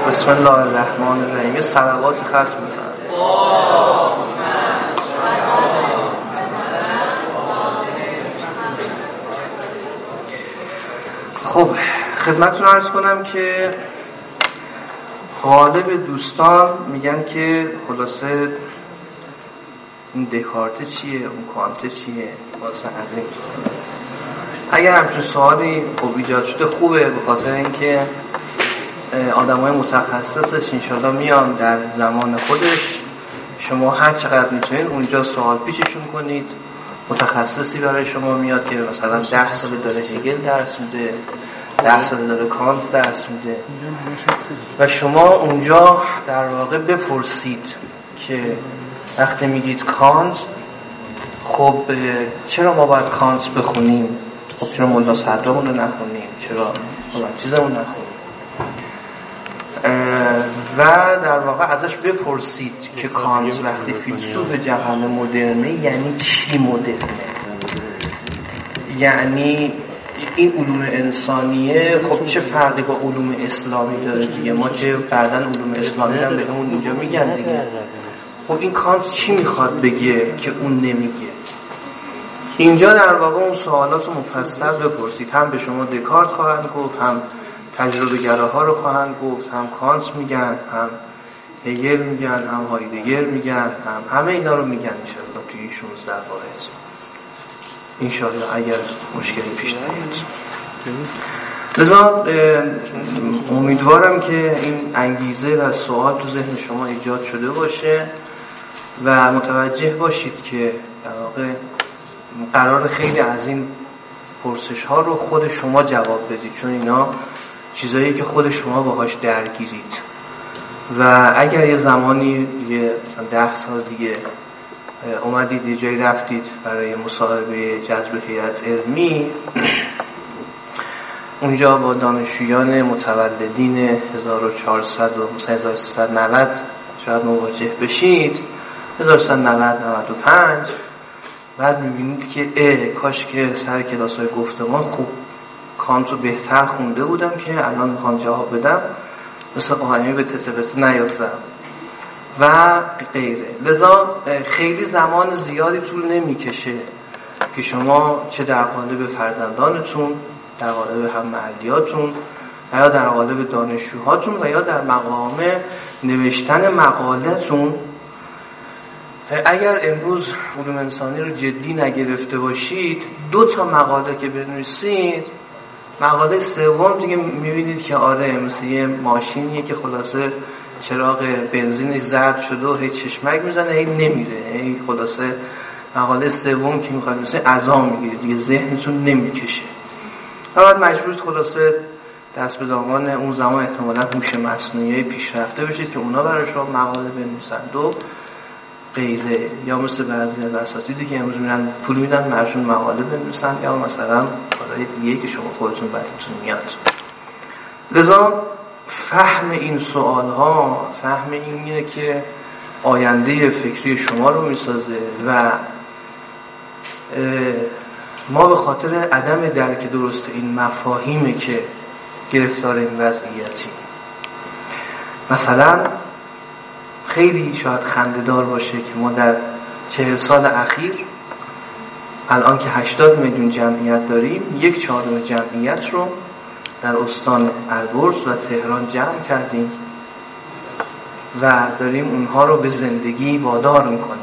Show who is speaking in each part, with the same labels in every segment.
Speaker 1: بسم الله الرحمن الرحیم. یه صلوات ختم می‌کنم. خب خدمتتون عرض کنم که غالب دوستان میگن که خلاصه این دکارت چیه، اون کانت چیه، واسه از این اگر همچون سوالی خب ایجاد شده خوبه، به خاطر اینکه آدمای متخصصش انشالله میان در زمان خودش، شما هر چقدر میتونید اونجا سوال پیششون کنید. متخصصی برای شما میاد که مثلا 10 سال داره هگل درس میده، 10 سال داره کانت درس میده و شما اونجا در واقع بپرسید که وقتی میگید کانت، خب چرا ما باید کانت بخونیم؟ خب چرا ملا صدرامون رو نخونیم؟ چرا چیزمون نخونیم؟ و در واقع ازش بپرسید که کانت وقتی فیلسوف جهان مدرنه یعنی چی مدرنه؟ یعنی این علوم انسانیه خب چه فرقی با علوم اسلامی داره دیگه؟ ما که بعداً علوم اسلامی هم بهمون اینجا میگن دیگه. خب این کانت چی میخواد بگه که اون نمیگه؟ اینجا در واقع اون سوالات مفصل بپرسید. هم به شما دکارت خواهند گفت، هم تجربه گراها رو خواهند گفت، هم کانت میگن، هم هگل میگن، هم هایدگر میگن، همه اینا رو میگن انشاءالله توی این 16 واحد انشاءالله اگر مشکلی پیش نیاد. لذا امیدوارم که این انگیزه و سوال تو ذهن شما ایجاد شده باشه و متوجه باشید که در واقع قرار خیلی از این پرسش ها رو خود شما جواب بدید، چون اینا چیزایی که خود شما باهاش درگیرید و اگر یه زمانی یه 10 سال دیگه اومدید یه جایی رفتید برای مصاحبه جذب هیئت علمی، اونجا با دانشجویان متولدین 1400 و 1390 شاید مواجه بشید، 1395 بعد میبینید که کاش که سر کلاس‌های گفتمان خوب کانت رو بهتر خونده بودم که الان میخوام جواب بدم مثل قائمی به تسبسته نیافتم و غیره. لذا خیلی زمان زیادی طول نمیکشه که شما چه در قالب فرزندانتون، در قالب هم محلیاتون و یا در قالب دانشجوهاتون و یا در مقام نوشتن مقالتون، اگر امروز علوم انسانی رو جدی نگرفته باشید، 2 مقاله که بنویسید، مقاله سوم دیگه میبینید که آره مثل یه ماشینیه که خلاصه چراغ بنزینش زرد شده و هی چشمک میزنه هی نمیره، هی خلاصه مقاله سوم که میخواید مثل عزا میگیرید دیگه، ذهنتون نمیکشه و بعد مجبورید خلاصه دست به دامان اون زمان احتمالاً هوش مصنوعی پیشرفته بشید که اونا برای شما مقاله بنویسند و غیره، یا مثل بعضی از اساتیدی که امروز میرن پول میدن براشون مقاله بنویسن، یا مثلا کارهای دیگه که شما خودتون بدتون میاد. لذا فهم این سوالها، فهم اینه که آینده فکری شما رو میسازه و ما به خاطر عدم درک درست این مفاهیمه که گرفتار این وضعیتی. مثلا خیلی شاید خنده‌دار باشه که ما در 40 سال اخیر الان که 80 میلیون جمعیت داریم، 1/4 جمعیت رو در استان البرز و تهران جمع کردیم و داریم اونها رو به زندگی وادار میکنیم.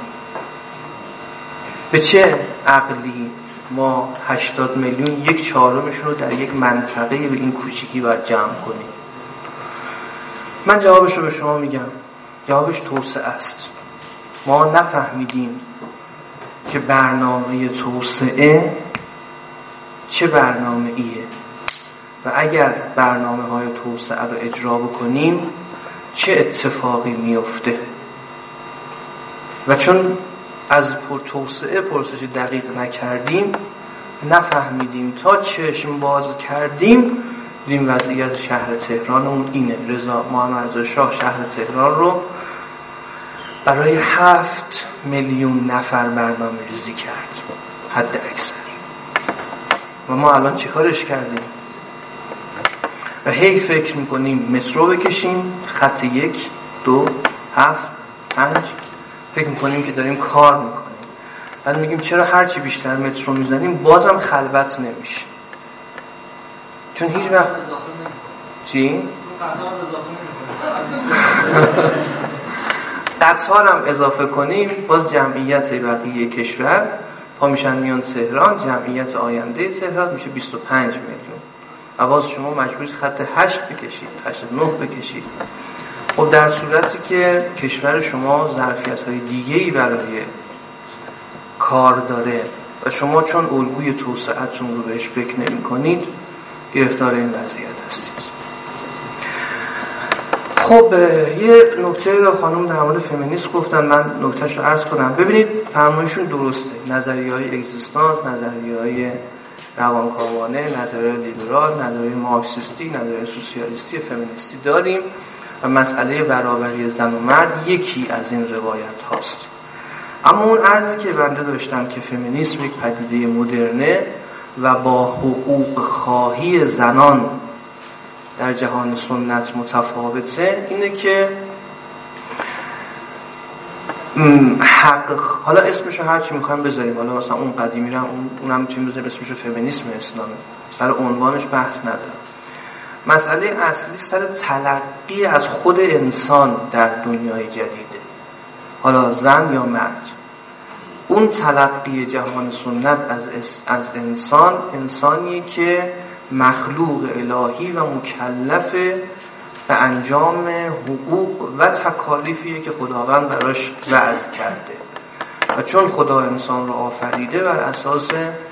Speaker 1: به چه عقلی ما 80 میلیون 1/4 رو در یک منطقه به این کوچیکی باید جمع کنیم؟ من جوابش رو به شما میگم. جوابش توسعه است. ما نفهمیدیم که برنامه توسعه چه برنامه ایه و اگر برنامه‌های توسعه رو اجرا بکنیم چه اتفاقی میفته، و چون از توسعه پرسش دقیق نکردیم، نفهمیدیم تا چشم باز کردیم این وضعیت شهر تهران اون اینه. رضا محمد رضا شاه شهر تهران رو برای 7 میلیون نفر برنامه ریزی کرد حد اکثر، و ما الان چه کارش کردیم؟ و هی فکر میکنیم مترو بکشیم، خط 1 2 7 5، فکر میکنیم که داریم کار میکنیم. بعد میگیم چرا هرچی بیشتر مترو میزنیم بازم خلوت نمیشه؟ چون هیچ وقت چی؟ قطار هم اضافه کنیم باز جمعیت بقیه کشور پا میشن میان تهران، جمعیت آینده تهران میشه 25 میلیون و باز شما مجبورید خط 8 بکشید، خط 9 بکشید. خب در صورتی که کشور شما ظرفیت‌های دیگه‌ای برای کار داره و شما چون الگوی توسعه‌تون رو بهش فکر نمی‌کنید، گرفتار این وضعیت هستید. خب یه نکته رو خانم در مورد فمینیسم گفتن، من نکتهش رو عرض کنم. ببینید فرمایشون درسته، نظریه‌های اگزیستانس، نظریه‌های روانکاوانه، نظریه لیبرال، نظریه مارکسیستی، نظریه سوسیالیستی، فمینیستی داریم و مسئله برابری زن و مرد یکی از این روایت هاست. اما اون عرضی که بنده داشتم که فمینیسم یک پدیده مدرنه و با حقوق خواهی زنان در جهان سنت متفاوته، اینه که حق، حالا اسمشو هر چی میخوایم بذاریم، حالا مثلا اون قدیمی رو اونم میتونیم بذاریم اسمشو فمینیسم اسلامی، سر عنوانش بحث ندارم. مسئله اصلی سر تلقی از خود انسان در دنیای جدیده، حالا زن یا مرد. اون تلقی جهان سنت از انسان، انسانی که مخلوق الهی و مکلف به انجام حقوق و تکالیفیه که خداوند براش وضع کرده و چون خدا انسان رو آفریده بر اساس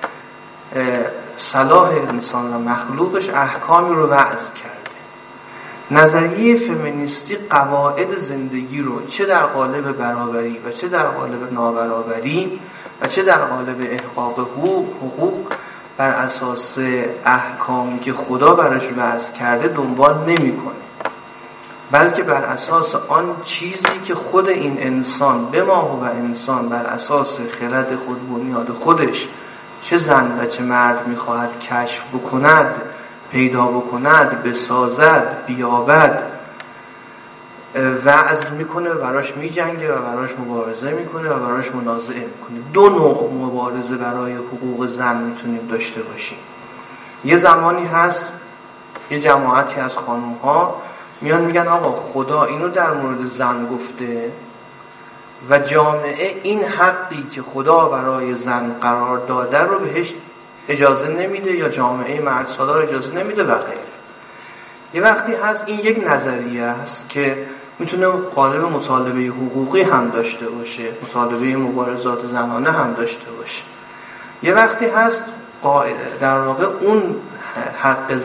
Speaker 1: صلاح انسان و مخلوقش احکامی رو وضع کرده. نظریه فمینیستی قواعد زندگی رو چه در قالب برابری و چه در قالب نابرابری و چه در قالب احقاق حقوق بر اساس احکامی که خدا براش وضع کرده دنبال نمی‌کنه، بلکه بر اساس آن چیزی که خود این انسان به ما و انسان بر اساس خرد خود، بنیاد خودش، چه زن و چه مرد می‌خواهد کشف بکند، پیدا بکند، بسازد، بیابد، وعظ میکنه و براش میجنگه و براش مبارزه میکنه و براش منازعه میکنه. دو نوع مبارزه برای حقوق زن میتونیم داشته باشیم. یه زمانی هست یه جماعتی از خانوم ها میان میگن آقا خدا اینو در مورد زن گفته و جامعه این حقی که خدا برای زن قرار داده رو بهش اجازه نمیده یا جامعه مرد سالار اجازه نمیده و غیره. یه وقتی هست این یک نظریه است که میتونه قالب مطالبه حقوقی هم داشته باشه، مطالبه مبارزات زنانه هم داشته باشه. یه وقتی هست در واقع اون حق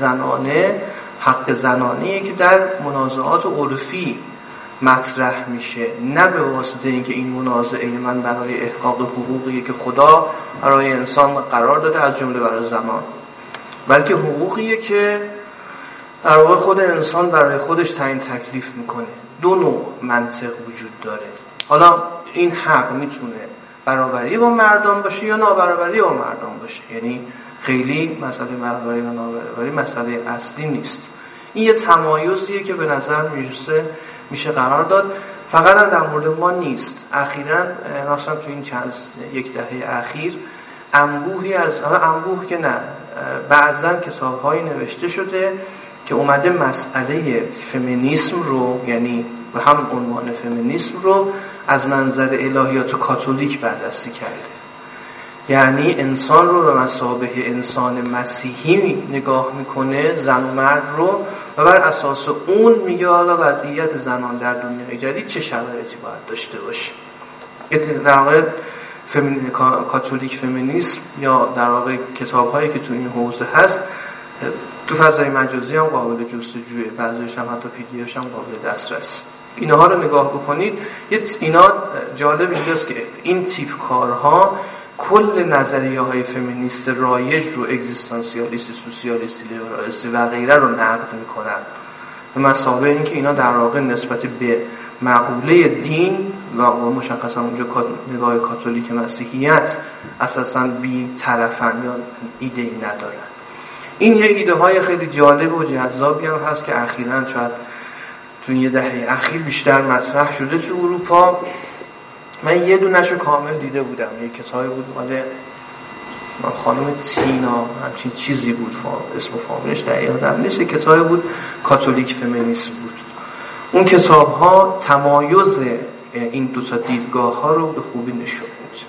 Speaker 1: زنانیه که در منازعات عرفی مطرح میشه، نه به واسطه اینکه این منازعه من برای احقاق حقوقیه که خدا برای انسان قرار داده از جمله برای زنان، بلکه حقوقیه که در واقع خود انسان برای خودش تعیین تکلیف میکنه. دو نوع منطق وجود داره. حالا این حق میتونه برابری با مردان باشه یا نابرابری با مردان باشه، یعنی خیلی مسئله برابری و نابرابری مسئله اصلی نیست. این یه تمایزیه که به نظر میشه قرار داد. فقط هم در مورد ما نیست. اخیراً مثلا تو این یک دهه اخیر انبوهی از انبوه که نه، بعضاً کتاب‌هایی نوشته شده که اومده مسئله فمینیسم رو، یعنی به هم عنوان فمینیسم رو از منظر الهیات کاتولیک بررسی کرده. یعنی انسان رو به مثابه انسان مسیحی نگاه میکنه، زن و مرد رو، و بر اساس اون میگه حالا وضعیت زنان در دنیای جدید چه شرایطی باید داشته باشه. در واقع کاتولیک فمینیسم یا در واقع کتاب‌هایی که تو این حوزه هست تو فضای مجازی هم قابل جستجوه، بعضیش هم حتی PDF هم قابل دسترس. اینها رو نگاه بکنید. اینا جالب اینجاست که این تیپ کارها کل نظریه‌های فمینیست رایج رو، اگزیستانسیالیستی، سوسیالیستی، لیبرالیستی و غیره رو نقد میکنن. به مثابه اینکه اینا در واقع نسبت به مقوله دین و مشخصا اونجا نگاه کاتولیک مسیحیت اساساً بی طرفن یا ایده‌ای ندارن. این یه ایده های خیلی جالب و جذابی هم هست که اخیراً شاید تو یه دهه اخیر بیشتر مطرح شده تو اروپا. من یه دونه‌شو کامل دیده بودم، یه کتابی بود مال خانم تینا همچین چیزی بود، اسم و فامیلش دقیقاً یادم نیست، کتابی بود کاتولیک فمینیسم بود. اون کتاب ها تمایز این دو تا دیدگاه ها رو به خوبی نشون میده.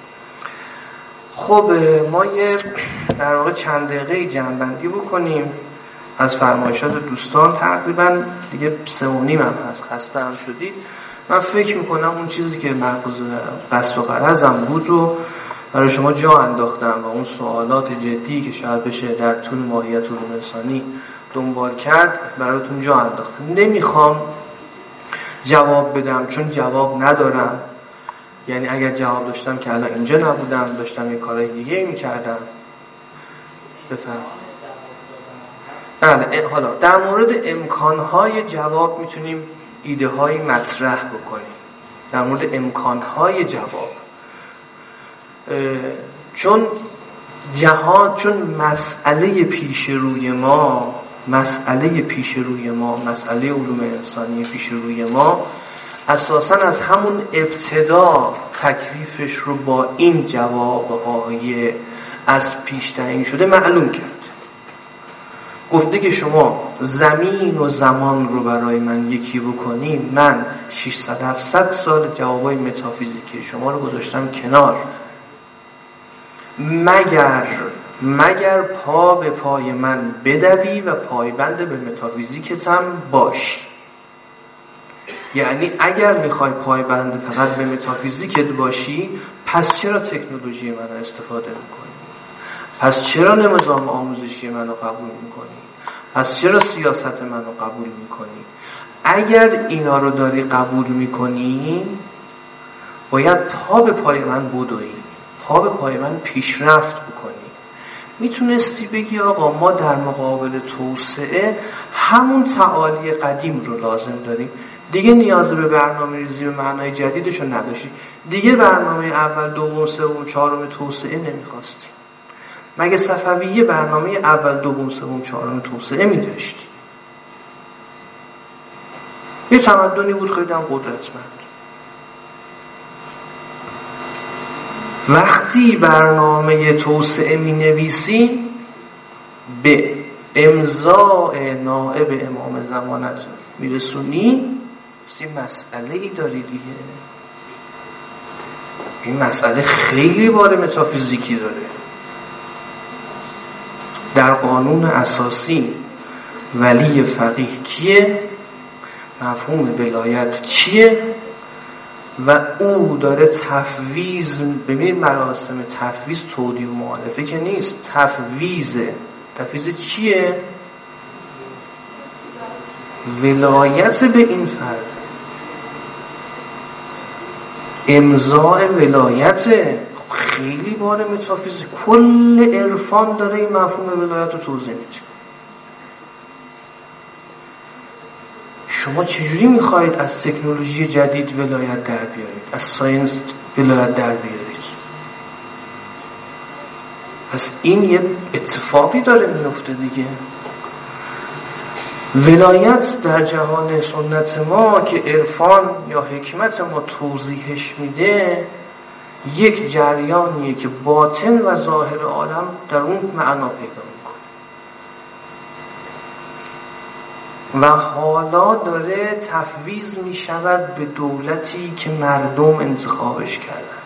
Speaker 1: خب ما یه در واقع چند دقیقه جمع‌بندی بکنیم از فرمایشات دوستان. تقریبا دیگه 3:30 هم هست، خسته هم شدید. من فکر میکنم اون چیزی که مغز قصد و غرضم بود رو برای شما جا انداختم و اون سوالات جدی که شاید بشه در طول ماهیت علوم انسانی دنبال کرد براتون جا انداختم. نمیخوام جواب بدم چون جواب ندارم، یعنی اگر جواب داشتم که الان اینجا نبودم، داشتم یه کارهای دیگه میکردم. بفرمایید. بله، حالا در مورد امکانهای جواب میتونیم ایده های مطرح بکنیم در مورد امکانهای جواب، چون مسئله پیش روی ما، مسئله علوم انسانی پیش روی ما اساساً از همون ابتدا تکلیفش رو با این جوابهای از پیش تعیین شده معلوم کرد. گفته که شما زمین و زمان رو برای من یکی بکنین، من 600-700 سال جوابای متافیزیکی شما رو گذاشتم کنار، مگر پا به پای من بدوی و پایبند به متافیزیکت هم باش. یعنی اگر میخوای پایبند فقط به متافیزیکت باشی، پس چرا تکنولوژی من رو استفاده میکنی؟ پس چرا نظام آموزشی من رو قبول میکنی؟ پس چرا سیاست من رو قبول میکنی؟ اگر اینا رو داری قبول میکنی، باید پا به پای من بدوی، پا به پای من پیشرفت بکنی. میتونستی بگی آقا ما در مقابل توسعه همون تعالی قدیم رو لازم داریم، دیگه نیاز به برنامه ریزی به معنای جدیدش رو نداشتی، دیگه برنامه اول، دوم، سوم، چهارم توسعه نمیخواستی. مگه صفویه برنامه اول، دوم، سوم، چهارم توسعه میداشتی؟ یه تمدنی بود خیلی هم قدرتمند. وقتی برنامه توسعه می نویسی، به امضاء نائب امام زمانت میرسونی، این مسئله ای داری دیگه. این مسئله خیلی بار متافیزیکی داره. در قانون اساسی ولی فقیه کیه؟ مفهوم ولایت چیه؟ و او داره تفویض، ببینید مراسم تفویض تودیع و مؤالفه که نیست، تفویض چیه؟ ولایت به این فرد، امضاء ولایت. خیلی باره متافیزیک، کل عرفان داره این مفهوم ولایت رو توضیح میده. شما چجوری میخواهید از تکنولوژی جدید ولایت در بیارید، از ساینس ولایت در بیارید؟ پس این یه اتفاقی داره میفته دیگه. ولایت در جهان سنت ما که عرفان یا حکمت ما توضیحش میده، یک جریانیه که باطن و ظاهر عالم در اون معنا پیدا میکنه و حالا داره تفویض میشود به دولتی که مردم انتخابش کردن،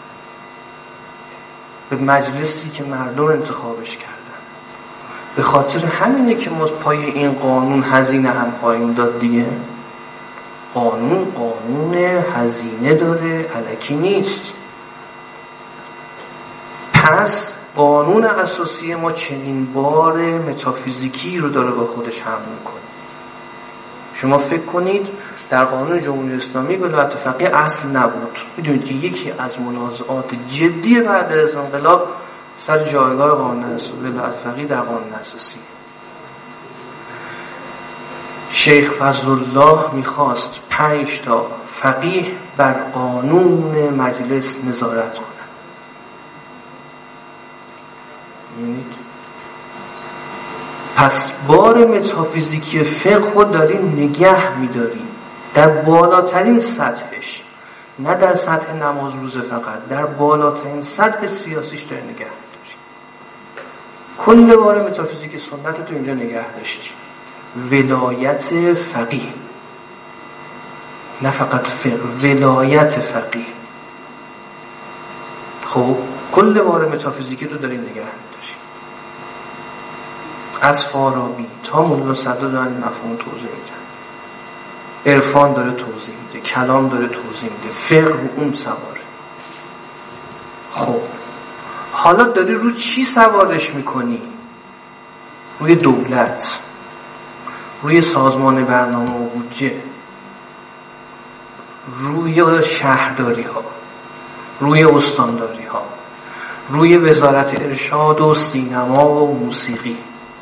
Speaker 1: به مجلسی که مردم انتخابش کردن. به خاطر همینه که ما پای این قانون هزینه هم پایین داد دیگه. قانون هزینه داره، الکی نیست. پس قانون اساسی ما چنین بار متافیزیکی رو داره با خودش حمل میکنه. شما فکر کنید در قانون جمهوری اسلامی ولایت فقیه اصل نبود. میدونید که یکی از منازعات جدی بعد از انقلاب سر جایگاه قانون ولایت فقیه در قانون اساسی. شیخ فضل الله میخواست 5 تا فقیه بر قانون مجلس نظارت کنند. پس بار متافیزیکی فقه رو داری نگه میداری در بالاترین سطحش، نه در سطح نماز روزه فقط، در بالاترین سطح سیاسیش داری نگه میداری. کل بار متافیزیک سنت تو اینجا نگه داشتی. ولایت فقیه، نه فقط فقه، ولایت فقیه. خب کل بار متافیزیکی تو داری نگه میداری. از فارابی تا مولانا صدرا دارن مفهوم توضیح میدن. عرفان داره توضیح میده، کلام داره توضیح میده، فقه رو اون سواره. خب حالا داری رو چی سوارش میکنی؟ روی دولت، روی سازمان برنامه و بودجه، روی شهرداری ها، روی استانداری ها، روی وزارت ارشاد و سینما و موسیقی،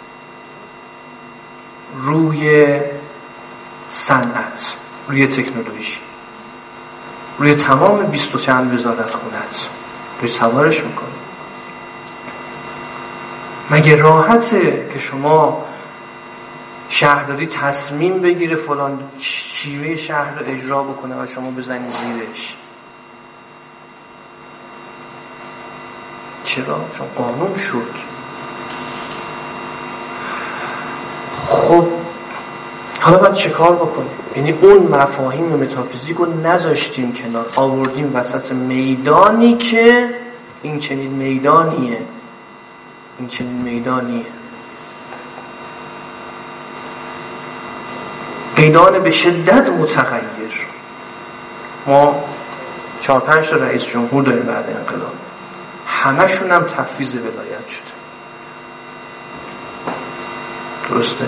Speaker 1: روی صنعت، روی تکنولوژی، روی تمام 20 و چند وزارت خونت روی سوارش میکنی. مگه راحته که شما شهرداری تصمیم بگیره فلان شیوه شهر رو اجرا بکنه و شما بزنید زیرش؟ چرا؟ چون قانون شد. خب حالا باید چه کار بکنیم؟ یعنی اون مفاهیم متافیزیک رو نذاشتیم کنار، آوردیم وسط میدانی که این چنین میدانیه، این چنین میدانیه، میدان به شدت متغیر. ما 4-5 تا رئیس جمهور داریم بعد انقلاب، همشون هم تفویض ولایت شده. درسته؟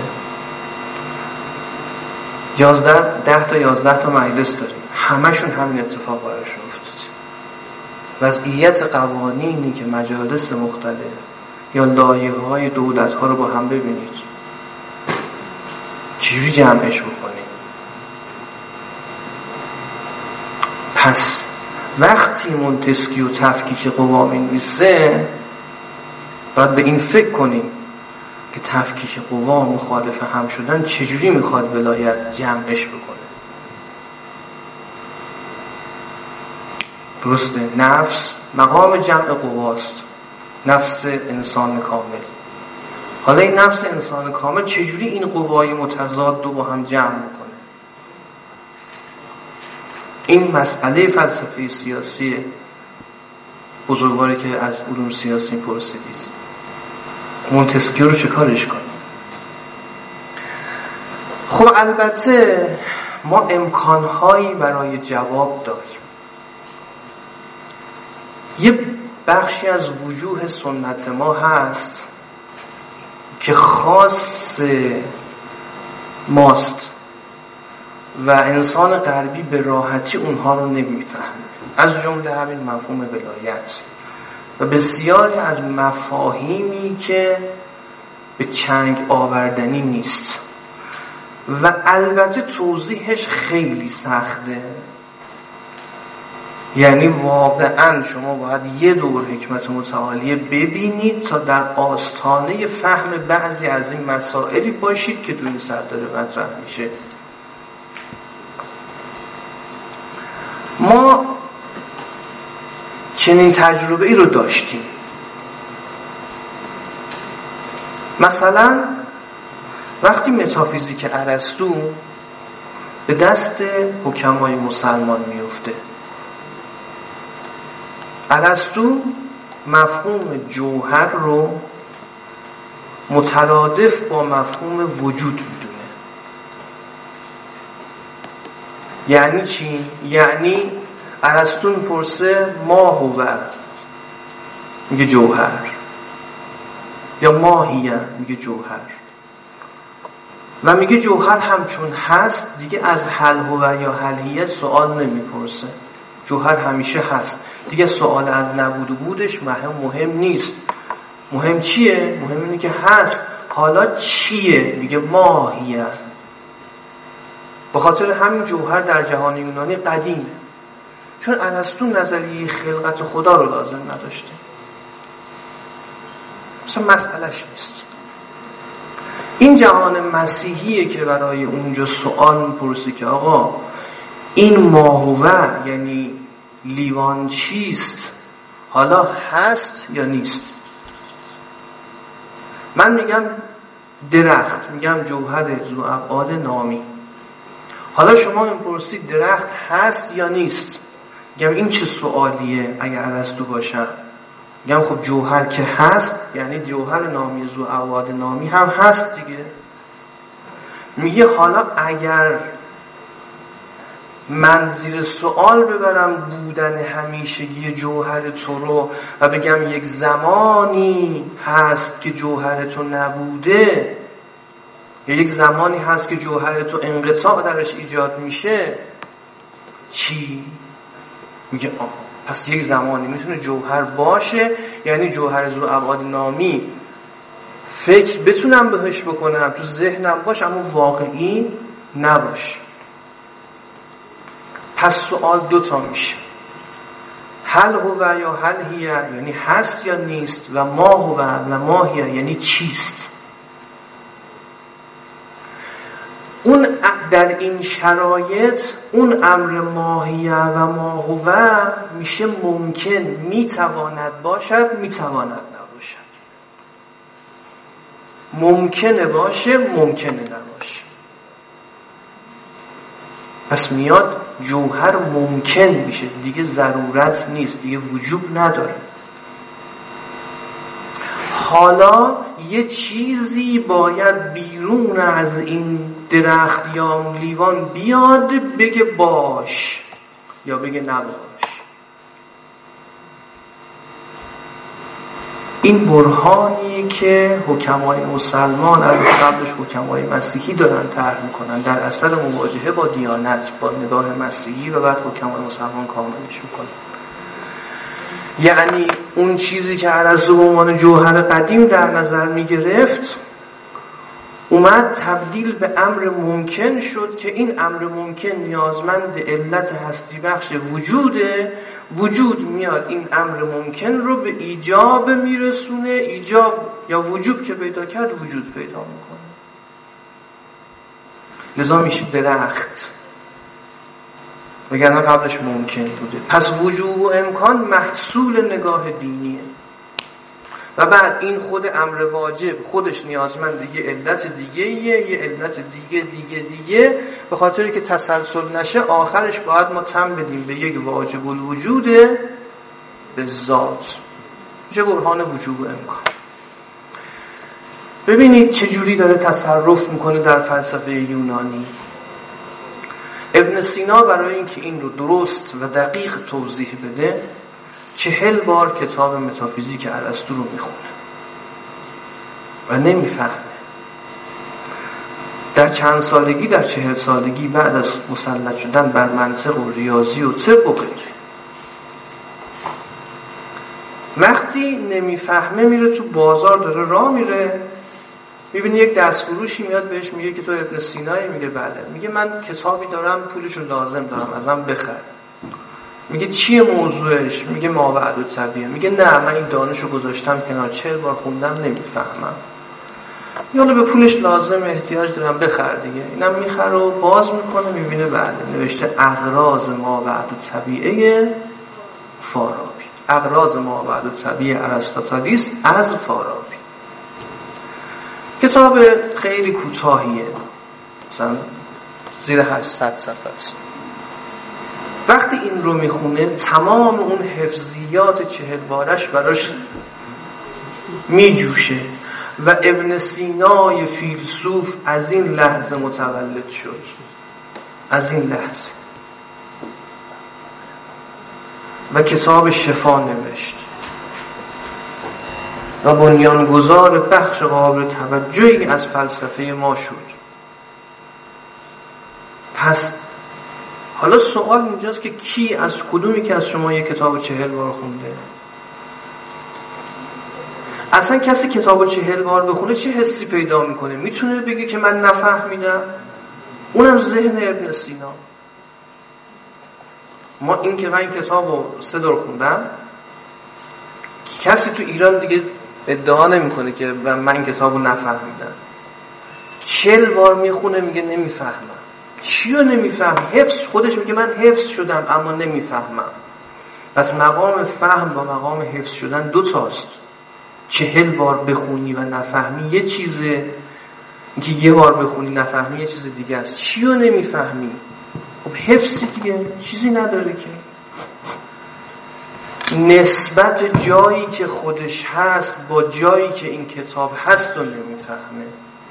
Speaker 1: 10 تا 11 تا مجلس داریم، همشون همین اتفاق براشون افتاد. وضعیت قوانینی که مجالس مختلف یا لایحه‌های دولت‌ها رو با هم ببینید، چجوری جمعش بکنید؟ پس وقتی مونتسکیو تفکیک قوا می‌نویسه باید به این فکر کنیم که تفکیک قوا مخالف هم شدن چجوری میخواد ولایت جمعش بکنه. درسته؟ نفس مقام جمع قواست، نفس انسان کامل. حالا این نفس انسان کامل چجوری این قوای متضاد رو با هم جمع میکنه؟ این مسئله فلسفه سیاسی بزرگواری که از علوم سیاسی پرسیدید. مونتسکیو رو چه کارش کنیم؟ خب البته ما امکانهایی برای جواب داریم. یه بخشی از وجوه سنت ما هست که خاص ماست و انسان غربی به راحتی اونها رو نمیفهمه، از جمله همین مفهوم ولایت و بسیاری از مفاهیمی که به چنگ آوردنی نیست و البته توضیحش خیلی سخته. یعنی واقعا شما باید یه دور حکمت متعالیه ببینید تا در آستانه فهم بعضی از این مسائلی باشید که تو این سر داره مطرح میشه. ما چنین تجربه ای رو داشتیم. مثلا وقتی متافیزیک ارسطو به دست حکمای مسلمان میفته، ارسطو مفهوم جوهر رو مترادف با مفهوم وجود میدونه. یعنی چی؟ یعنی ارسطو میپرسه ما هو، میگه جوهر، یا ماهیه، میگه جوهر، و میگه جوهر همچون هست دیگه از هل هو یا هل هیه سوال نمیپرسه. جوهر همیشه هست دیگه، سوال از نبود و بودش مهم نیست. مهم چیه؟ مهم اینه که هست. حالا چیه؟ میگه ماهیه. به خاطر همین جوهر در جهان یونانی قدیمه، چون ارسطو نظریه خلقت خدا رو لازم نداشته، اصلا مسئلهش نیست. این جهان مسیحیه که برای اونجا سوال میپرسه که آقا این ماهوه یعنی لیوان چیست؟ حالا هست یا نیست؟ من میگم درخت، میگم جوهر ذو ابعاد نامی. حالا شما میپرسید درخت هست یا نیست؟ میگم این چه سوالیه اگر ارسطو باشم؟ میگم خب جوهر که هست یعنی جوهر نامی ذو ابعاد نامی هم هست دیگه. میگه حالا اگر من زیر سوال ببرم بودن همیشگی جوهر تو رو و بگم یک زمانی هست که جوهر تو نبوده یا یک زمانی هست که جوهر تو انقطاع درش ایجاد میشه، چی؟ میگه پس یک زمانی میتونه جوهر باشه، یعنی جوهر ذو ابعاد نامی فکر بتونم بهش بکنم، تو ذهنم باشه اما واقعی نباشه. پس سوال دوتا میشه، هل هو یا هل هیه، یعنی هست یا نیست، و ما هو و ما هیه یعنی چیست. اون در این شرایط اون امر ماهیه و ما هو میشه ممکن، میتواند باشد، میتواند نباشد، ممکنه باشه، ممکنه نباشه. پس میاد جوهر ممکن میشه، دیگه ضرورت نیست، دیگه وجود نداره. حالا یه چیزی باید بیرون از این درخت یا لیوان بیاد بگه باش یا بگه نباش. این برهانی که حکمای مسلمان از قبلش حکمای مسیحی دارن طرح میکنن در اثر مواجهه با دیانت، با نگاه مسیحی، و بعد حکمای مسلمان کاملش میکنن. یعنی اون چیزی که ارسطو به عنوان جوهر قدیم در نظر میگرفت اومد تبدیل به امر ممکن شد که این امر ممکن نیازمند علت هستی بخش وجوده. وجود میاد این امر ممکن رو به ایجاب میرسونه، ایجاب یا وجود که پیدا کرد وجود پیدا میکنه، لذا میشه درخت، وگرنه قبلش ممکن بوده. پس وجود و امکان محصول نگاه دینیه و بعد این خود امر واجب خودش نیازمند یه علت دیگه، یه علت دیگه به خاطری که تسلسل نشه آخرش باید ما تم بدیم به یک واجب الوجود به ذات، میشه برهان وجود و امکان. ببینید چجوری داره تصرف میکنه در فلسفه یونانی. ابن سینا برای اینکه این رو درست و دقیق توضیح بده 40 بار کتاب متافیزیک ارسطو رو میخونه و نمیفهمه. در چند سالگی، در 40 سالگی بعد از مسلط شدن بر منطق و ریاضی و طب و غیره، وقتی نمیفهمه میره تو بازار، داره راه میره، میبینی یک دستفروشی میاد بهش میگه که تو ابن سینایی؟ میگه بله. میگه من کتابی دارم پولشو لازم دارم، ازم بخر. میگه چیه موضوعش؟ میگه مابعد الطبیعه. میگه نه من این دانشو گذاشتم کنار، 40 بار خوندم نمیفهمم. یالا به پولش لازم، احتیاج دارم، بخر دیگه. اینم میخره و باز میکنه، میبینه بله نوشته اغراض مابعد الطبیعه فارابی، اغراض مابعد الطبیعه ارسطاطالیس از فارابی. کتاب خیلی کوتاهیه، مثلا زیر 800 صفحه است. وقتی این رو میخونه تمام اون حفظیات 40 بارش براش میجوشه و ابن سینای فیلسوف از این لحظه متولد شد، از این لحظه، و کتاب شفا نوشت و بنیانگذار بخش قابل توجهی از فلسفه ما شد. پس حالا سوال اینجاست که کی از کدومی که از شما یک کتاب 40 بار خونده؟ اصلا کسی کتاب 40 بار بخونه چه حسی پیدا میکنه؟ میتونه بگه که من نفهمیدم؟ اونم ذهن ابن سینا. ما این که من این کتاب رو 3 دور خوندم، کسی تو ایران دیگه ادعا نمیکنه که من این کتاب رو نفهمیدم. 40 بار میخونه میگه نمیفهمم. چی رو نمیفهم؟ حفظ. خودش میگه من حفظ شدم اما نمیفهمم. پس مقام فهم با مقام حفظ شدن دو تاست. 40 بار بخونی و نفهمی یه چیزه، اینکه یه بار بخونی نفهمی یه چیز دیگه است. چی رو نمیفهمی؟ خب حفظی دیگه، چیزی نداره که نسبت جایی که خودش هست با جایی که این کتاب هست رو نمیفهمه.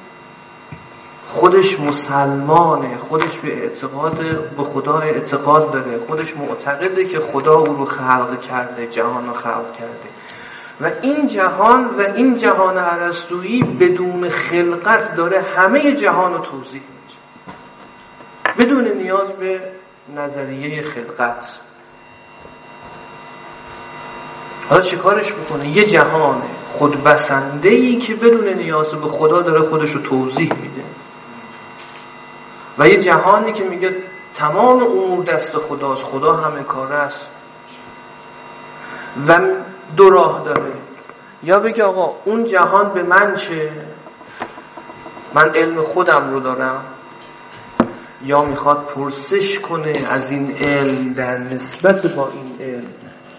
Speaker 1: خودش مسلمانه، خودش به خدا اعتقاد داره، خودش معتقده که خدا او رو خلق کرده، جهان رو خلق کرده و این جهان ارسطویی بدون خلقت داره همه جهان رو توضیح میده بدون نیاز به نظریه خلقت. حالا چه کارش بکنه؟ یه جهان خودبسنده‌ای که بدون نیاز به خدا داره خودش رو توضیح میده و یه جهانی که میگه تمام امور دست خداست، خدا همه کاره است و دو راه داره. یا بگه آقا اون جهان به من چه؟ من علم خودم رو دارم. یا میخواد پرسش کنه از این علم در نسبت با این علم.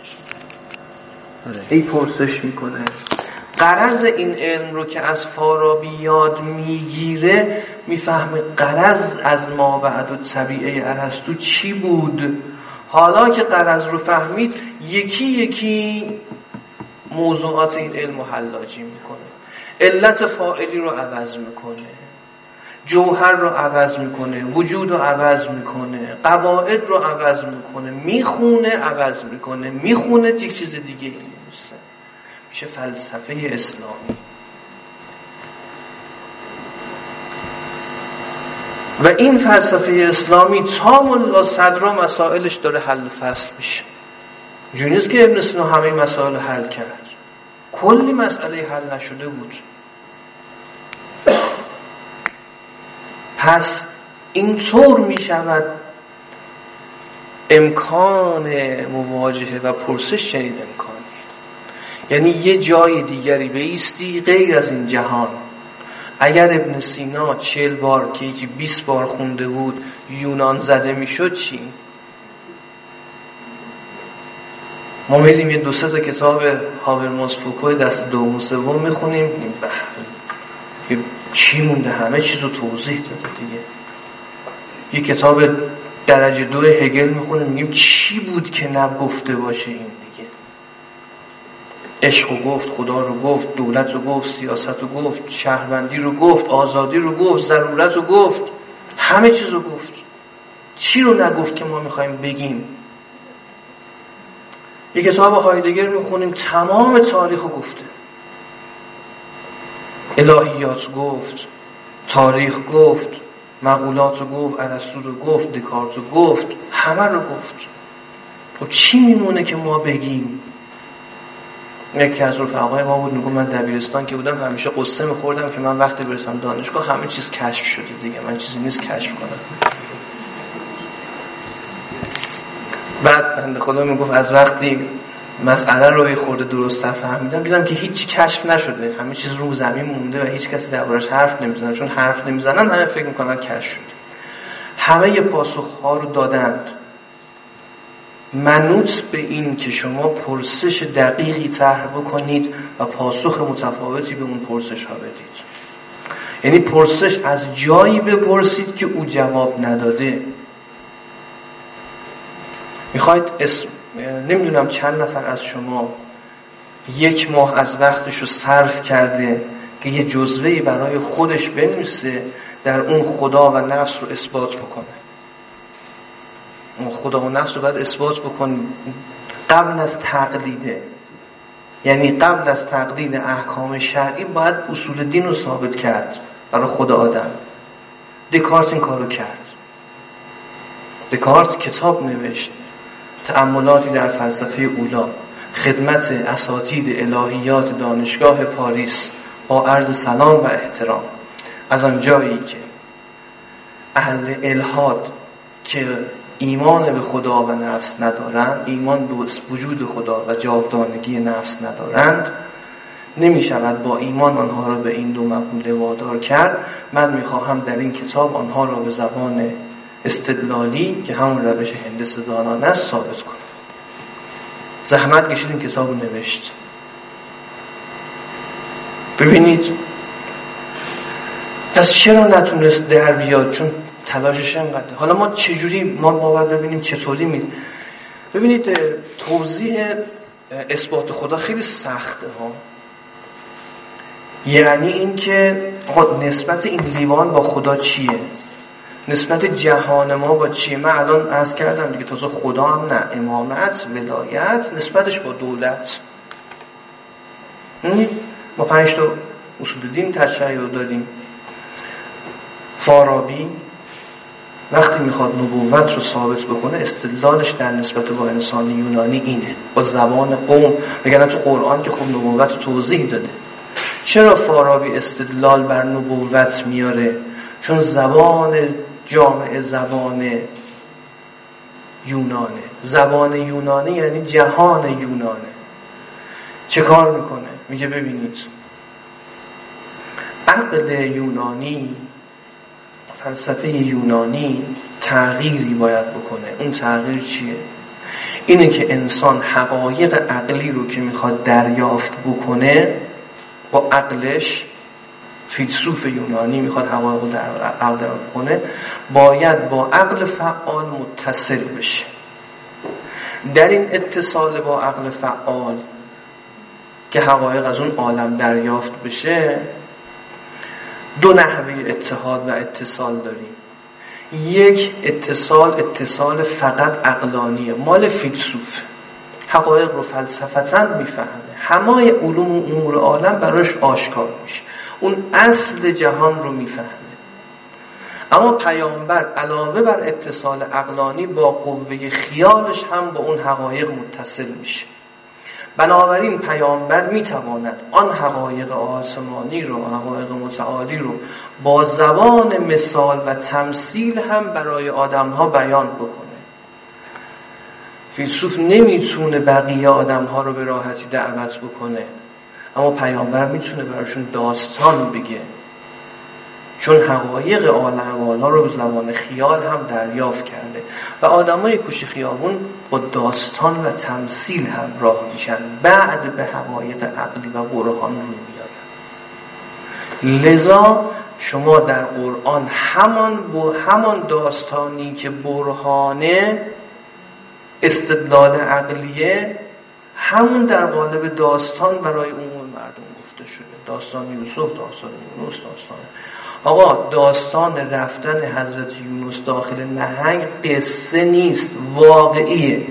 Speaker 1: ای پرسش میکنه. غرض این علم رو که از فارابی یاد میگیره میفهمه غرض از ما بعد و طبیعه ارسطو چی بود. حالا که غرض رو فهمید یکی یکی موضوعات این علم رو حلاجی میکنه. علت فاعلی رو عوض میکنه، جوهر رو عوض میکنه، وجود رو عوض میکنه، قواعد رو عوض میکنه، میخونه عوض میکنه، میخونه یک چیز دیگه میشه. میشه فلسفه اسلامی. و این فلسفه اسلامی تا ملا صدرا مسائلش داره حل و فصل میشه. اینجوری نیست که ابن سینا همه مسائل رو حل کرد. کلی مسئله حل نشده بود. پس اینطور می شود امکان مواجهه و پرسش چنین امکانی. یعنی یه جای دیگری بایستی غیر از این جهان. اگر ابن سینا 40 بار که یکی 20 بار خونده بود یونان زده می شد چی؟ ما میریم یه 2-3 تا کتاب هاورماس فوکو دست دوم و سوم میخونیم، چی مونده؟ همه چیز رو توضیح داده دیگه. یه کتاب درجه 2 هگل میخونیم میگیم چی بود که نگفته باشه این دیگه. عشق رو گفت، خدا رو گفت، دولت رو گفت، سیاست رو گفت، شهروندی رو گفت، آزادی رو گفت، ضرورت رو گفت، همه چیز رو گفت. چی رو نگفت که ما میخوایم بگیم؟ یه کتاب هایدگر میخونیم تمام تاریخ رو گفته. الهیات گفت، تاریخ گفت، مقولات رو گفت، ارسطو رو گفت، دکارت رو گفت، همه رو گفت. خب چی میمونه که ما بگیم؟ یکی از رفقای ما بود میگم من دبیرستان که بودم همیشه قصه میخوردم که من وقتی برسم دانشگاه همه چیز کشف شده دیگه، من چیزی نیست کشف کنم. بعد بنده خدا میگفت از وقتی مسئله رو خورده درست فهمیدم دیدم که هیچ کشف نشده، همه چیز رو زمین مونده و هیچ کسی دربارش حرف نمیزنه. چون حرف نمیزنن همه فکر میکنن کشف شده. همه ی پاسخ‌ها رو دادند منوط به این که شما پرسش دقیقی طرح بکنید و پاسخ متفاوتی به اون پرسش ها بدید. یعنی پرسش از جایی بپرسید که او جواب نداده. میخواید نمیدونم چند نفر از شما 1 ماه از وقتش رو صرف کرده که یه جزوه‌ای برای خودش بنویسه در اون خدا و نفس رو اثبات بکنه. اون خدا و نفس رو باید اثبات بکن قبل از تقلیده. یعنی قبل از تقلید احکام شرعی باید اصول دین رو ثابت کرد برای خود آدم. دکارت این کارو کرد. دکارت کتاب نوشت، تأملاتی در فلسفه اولا، خدمت اساتید الهیات دانشگاه پاریس با عرض سلام و احترام. از آن جایی که اهل الحاد که ایمان به خدا و نفس ندارند، ایمان به وجود خدا و جاودانگی نفس ندارند، نمی شود با ایمان آنها را به این دو مقوله وادار کرد. من می خواهم در این کتاب آنها را به زبان استدلالی که همون روش هندسه دانانه است ثابت کنم. زحمت کشید این کتاب رو نوشت. ببینید پس چرا نتونست در بیاد؟ چون تلاشش اینقدره. حالا ما چجوری ما باید ببینیم چطوری ببینید توضیح اثبات خدا خیلی سخته ها. یعنی این که نسبت این لیوان با خدا چیه، نسبت جهان ما با چیه. من الان عرض کردم دیگه تازه خدا هم نه، امامت، ولایت، نسبتش با دولت. ما 5 تا اصول دین تشیع داریم. فارابی وقتی میخواد نبوت رو ثابت بکنه استدلالش در نسبت با انسان یونانی اینه، با زبان قوم. بگن تو قرآن که خب نبوت رو توضیح داده. چرا فارابی استدلال بر نبوت میاره؟ چون زبان جامعه زبان یونانه. زبان یونانه یعنی جهان یونانه. چه کار میکنه؟ میگه ببینید عقل یونانی، فلسفه یونانی تغییری باید بکنه. اون تغییر چیه؟ اینه که انسان حقایق عقلی رو که میخواد دریافت بکنه با عقلش، فیلسوف یونانی میخواد حقایق رو دریافت بکنه، باید با عقل فعال متصل بشه. در این اتصال با عقل فعال که حقایق از اون عالم دریافت بشه، 2 نحوه اتحاد و اتصال داریم. یک اتصال فقط عقلانیه، مال فیلسوف. حقایق رو فلسفتا میفهمه، همه علوم و امور عالم براش آشکار میشه، اون اصل جهان رو میفهمه. اما پیامبر علاوه بر اتصال عقلانی با قوه خیالش هم با اون حقایق متصل میشه. بنابراین پیامبر میتواند آن حقایق آسمانی رو، حقایق متعالی رو با زبان مثال و تمثیل هم برای آدم‌ها بیان بکنه. فیلسوف نمیتونه بقیه آدم‌ها رو به راحتی دعوت بکنه، اما پیامبر میتونه براشون داستان بگه، چون حقایق عالم والا رو به زبان خیال هم دریافت کرده و آدمای کوچه خیابون با داستان و تمثیل هم راه میشن، بعد به حقایق عقلی و برهان رو میارن. لذا شما در قرآن همان داستانی که برهانه استدلال عقلیه، همون در قالب داستان برای عموم مردم گفته شده. داستان یوسف، داستان یونس، داستان رفتن حضرت یونس داخل نهنگ قصه نیست، واقعیه.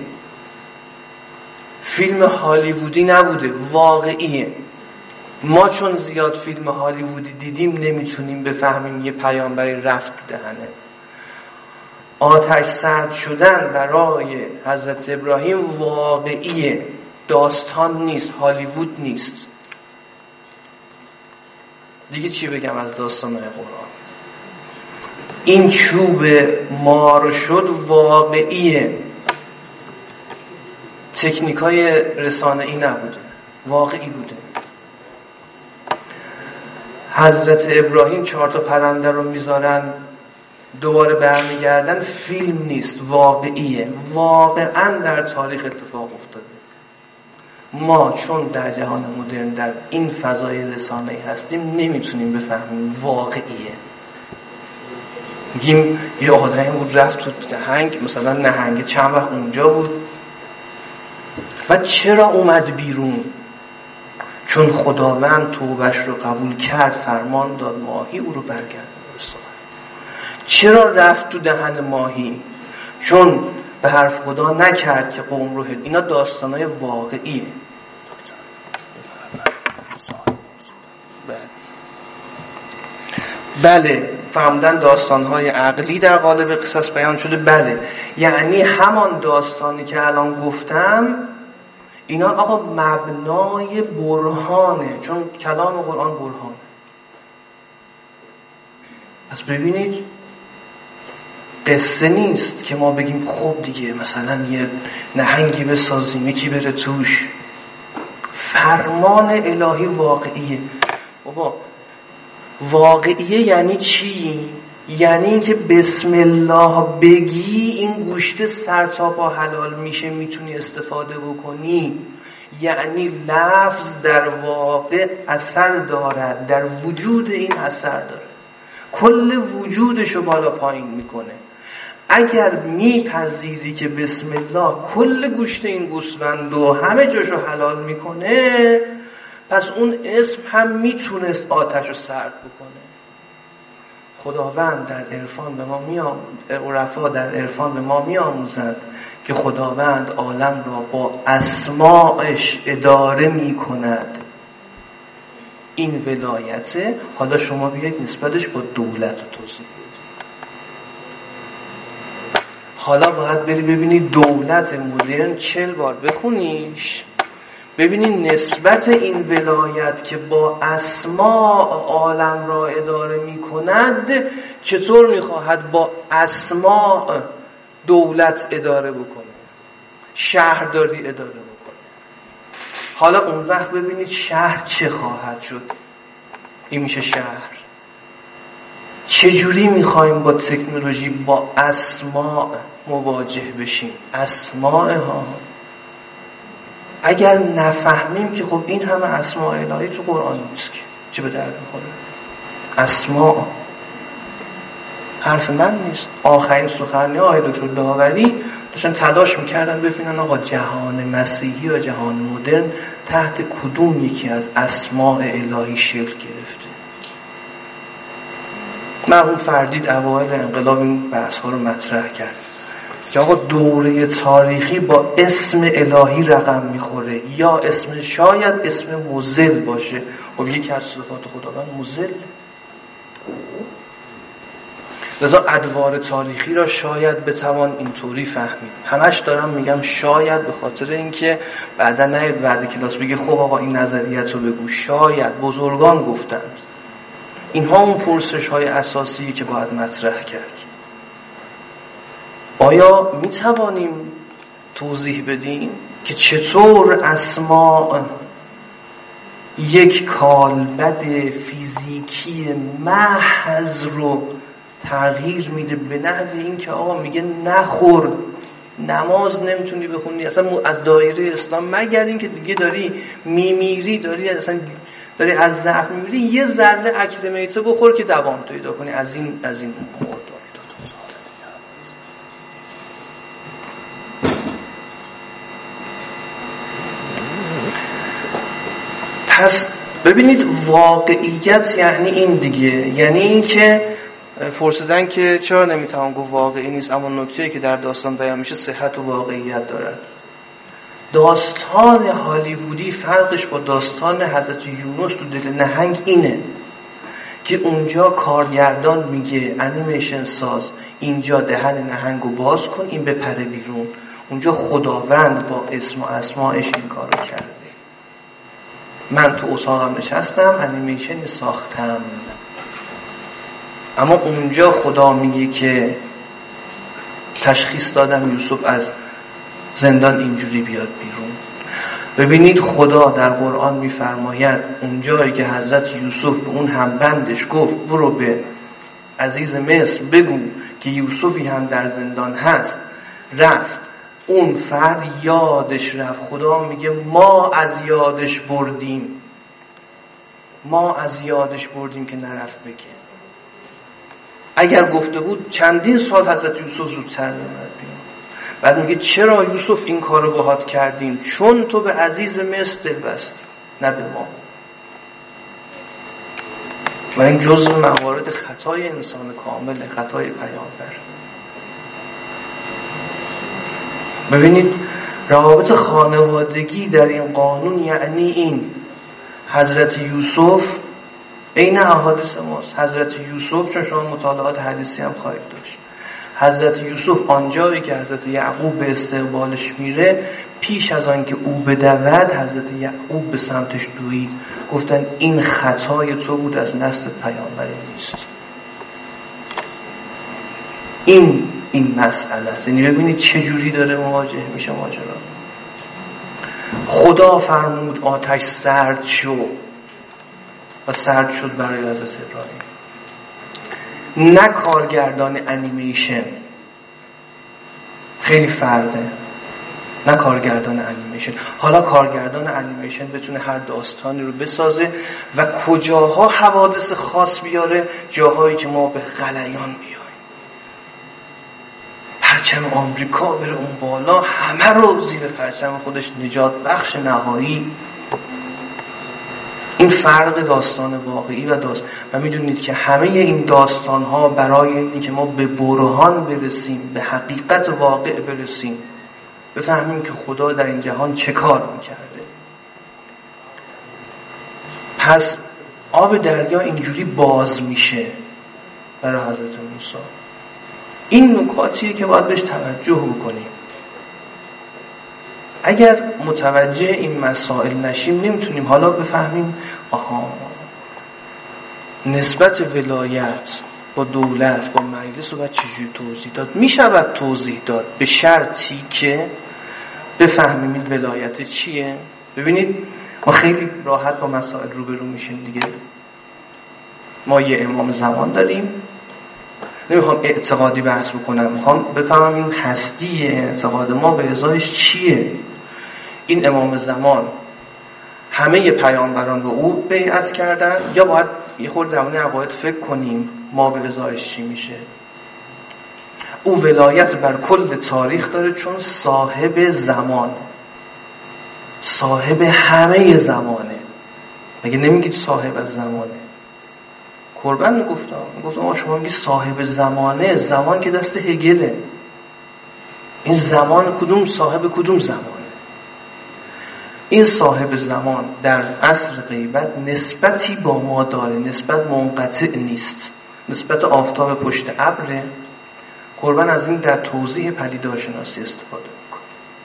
Speaker 1: فیلم هالیوودی نبوده، واقعیه. ما چون زیاد فیلم هالیوودی دیدیم نمیتونیم بفهمیم یه پیامبری رفت دهنه. آتش سرد شدن برای حضرت ابراهیم واقعیه، داستان نیست، هالیوود نیست. دیگه چی بگم از داستان‌های قرآن؟ این چوب مار شد واقعیه، تکنیکای رسانه‌ای نبوده، واقعی بوده. حضرت ابراهیم 4 تا پرنده رو میذارن دوباره برمیگردن، فیلم نیست، واقعیه، واقعا در تاریخ اتفاق افتاده. ما چون در جهان مدرن در این فضای رسانه‌ای هستیم نمیتونیم بفهمیم واقعیه. میگیم یه آدمی بود رفت تو نهنگ، مثلا نهنگ چند وقت اونجا بود و چرا اومد بیرون؟ چون خداوند توبهش رو قبول کرد، فرمان داد ماهی او رو برگردونه به ساحل. چرا رفت تو دهن ماهی؟ چون به حرف خدا نکرد که قوم رو هد. اینا داستانای واقعیه. بله، فهمدن داستانهای عقلی در قالب قصص بیان شده. بله، یعنی همان داستانی که الان گفتم اینا آقا مبنای برهانه، چون کلام قرآن برهانه. پس ببینید قصه نیست که ما بگیم خب دیگه مثلا یه نهنگی بسازیم یکی بره توش. فرمان الهی واقعیه. بابا واقعیه یعنی چی؟ یعنی اینکه بسم الله بگی این گوشت سر تا پا حلال میشه، میتونی استفاده بکنی. یعنی لفظ در واقع اثر دارد، در وجود این اثر داره، کل وجودشو بالا پایین میکنه. اگر میپذیری که بسم الله کل گوشت این گوسفند و همه جاشو حلال میکنه، پس اون اسم هم میتونست آتش رو سرد بکنه. خداوند در عرفان به ما عرفا در عرفان به ما میآموزند که خداوند عالم را با اسماعش اداره میکند. این ولایته. حالا شما بیایید نسبتش با دولت رو توضیح بدید. حالا باید بری ببینی دولت مدرن 40 بار بخونیش، ببینید نسبت این ولایت که با اسماء عالم را اداره می کند چطور می خواهد با اسماء دولت اداره بکنه، شهرداری اداره بکنه. حالا اون وقت ببینید شهر چه خواهد شد. این میشه شهر. چجوری می خواهیم با تکنولوژی با اسماء مواجه بشیم؟ اسماء ها اگر نفهمیم که خب این همه اسماء الهی تو قرآن نیست که چه به درد میخوره؟ اسماء حرف من نیست. آخرین سخنرانی آقای دکتر داوری داشتن تلاش میکردن ببینن آقا جهان مسیحی و جهان مدرن تحت کدوم یکی از اسماء الهی شکل گرفته. مرحوم فردید اوایل انقلاب این بحث ها رو مطرح کرد که آقا دوره تاریخی با اسم الهی رقم میخوره، یا اسم شاید اسم مزل باشه. خب یکی از صفات خداوند مزل. لذا ادوار تاریخی را شاید بتوان اینطوری فهمید. همش دارم میگم شاید، به خاطر اینکه بعدا نیاد بعد کلاس بگه خب آقا این نظریت رو بگو. شاید بزرگان گفتند. اینها اون پرسش های اساسی که باید مطرح کرد. آیا می توانیم توضیح بدیم که چطور اسماء یک کالبد فیزیکی محض رو تغییر میده به نحو این که آقا میگه نخور، نماز نمیتونی بخونی اصلا از دایره اسلام، مگر این که دیگه داری میمیری، داری از ضعف میمیری، یه ذره اکل میته بخور که دوام پیدا کنی. از این مورد. پس ببینید واقعیت یعنی این دیگه، یعنی این که پرسیدن که چرا نمیتوان گفت واقعی نیست، اما نکته‌ای که در داستان بیان میشه صحت و واقعیت دارد. داستان هالیوودی فرقش با داستان حضرت یونس تو دل نهنگ اینه که اونجا کارگردان میگه انیمیشن ساز اینجا دهن نهنگو باز کن این بپره بیرون. اونجا خداوند با اسم و اسماءش این کارو کرده. من تو اتاقم نشستم انیمیشن ساختم، اما اونجا خدا میگه که تشخیص دادم یوسف از زندان اینجوری بیاد بیرون. ببینید خدا در قرآن میفرماید اونجایی که حضرت یوسف به اون همبندش گفت برو به عزیز مصر بگو که یوسفی هم در زندان هست، رفت، اون فرد یادش رفت. خدا میگه ما از یادش بردیم که نرفت بگه. اگر گفته بود چندین سال حضرت یوسف زودتر می‌آمد بیرون. بعد میگه چرا یوسف این کارو باهات کردیم؟ چون تو به عزیز مصر دل بستی، نه به ما. و این جزء موارد خطای انسان کامل، خطای پیامبر. ببینید روابط خانوادگی در این قانون یعنی این: حضرت یوسف عین احادیث ماست. حضرت یوسف، چون شما مطالعات حدیثی هم خواهید داشت، حضرت یوسف آنجایی که حضرت یعقوب به استقبالش میره، پیش از آن که او بدود حضرت یعقوب به سمتش دوید، گفتن این خطای تو بود، از نسل پیامبری نیست. این مسئله است. یعنی ببینید چه جوری داره مواجه میشه ماجرا. خدا فرمود آتش سرد شو و سرد شد برای حضرت ابراهیم. نه کارگردان انیمیشن، خیلی فرقه. نه کارگردان انیمیشن. حالا کارگردان انیمیشن بتونه هر داستانی رو بسازه و کجاها حوادث خاص بیاره، جاهایی که ما به غلیان بیایم. پرچم آمریکا بره اون بالا، همه رو زیر پرچم خودش نجات بخش نهایی. این فرق داستان واقعی و میدونید که همه این داستان ها برای اینی که ما به برهان برسیم، به حقیقت واقع برسیم، بفهمیم که خدا در این جهان چه کار میکرده. پس آب دریا اینجوری باز میشه برای حضرت موسی. این نکاتیه که باید بهش توجه بکنیم. اگر متوجه این مسائل نشیم نمیتونیم حالا بفهمیم نسبت ولایت با دولت با مجلس رو باید چجوری توضیح داد. میشود توضیح داد به شرطی که بفهمیم این ولایت چیه. ببینید ما خیلی راحت با مسائل روبرو میشیم دیگه. ما یه امام زمان داریم، نمیخوام اعتقادی بحث بکنم، میخوام بفهمم این هستی اعتقاد ما به ازایش چیه. این امام زمان همه پیامبران رو او بیعت کردن، یا باید یه خورده درمون عقاید فکر کنیم ما به ازایش چی میشه. او ولایت بر کل تاریخ داره چون صاحب زمان، صاحب همه زمانه. مگه نمیگید صاحب از زمانه؟ قربان میگفتم شما میگی صاحب زمانه، زمان که دست هگله. این زمان کدوم صاحب کدوم زمانه؟ این صاحب زمان در عصر غیبت نسبتی با ما داره، نسبت منقطع نیست، نسبت آفتاب پشت ابره. قربان از این در توضیح پدیدارشناسی استفاده میکنه.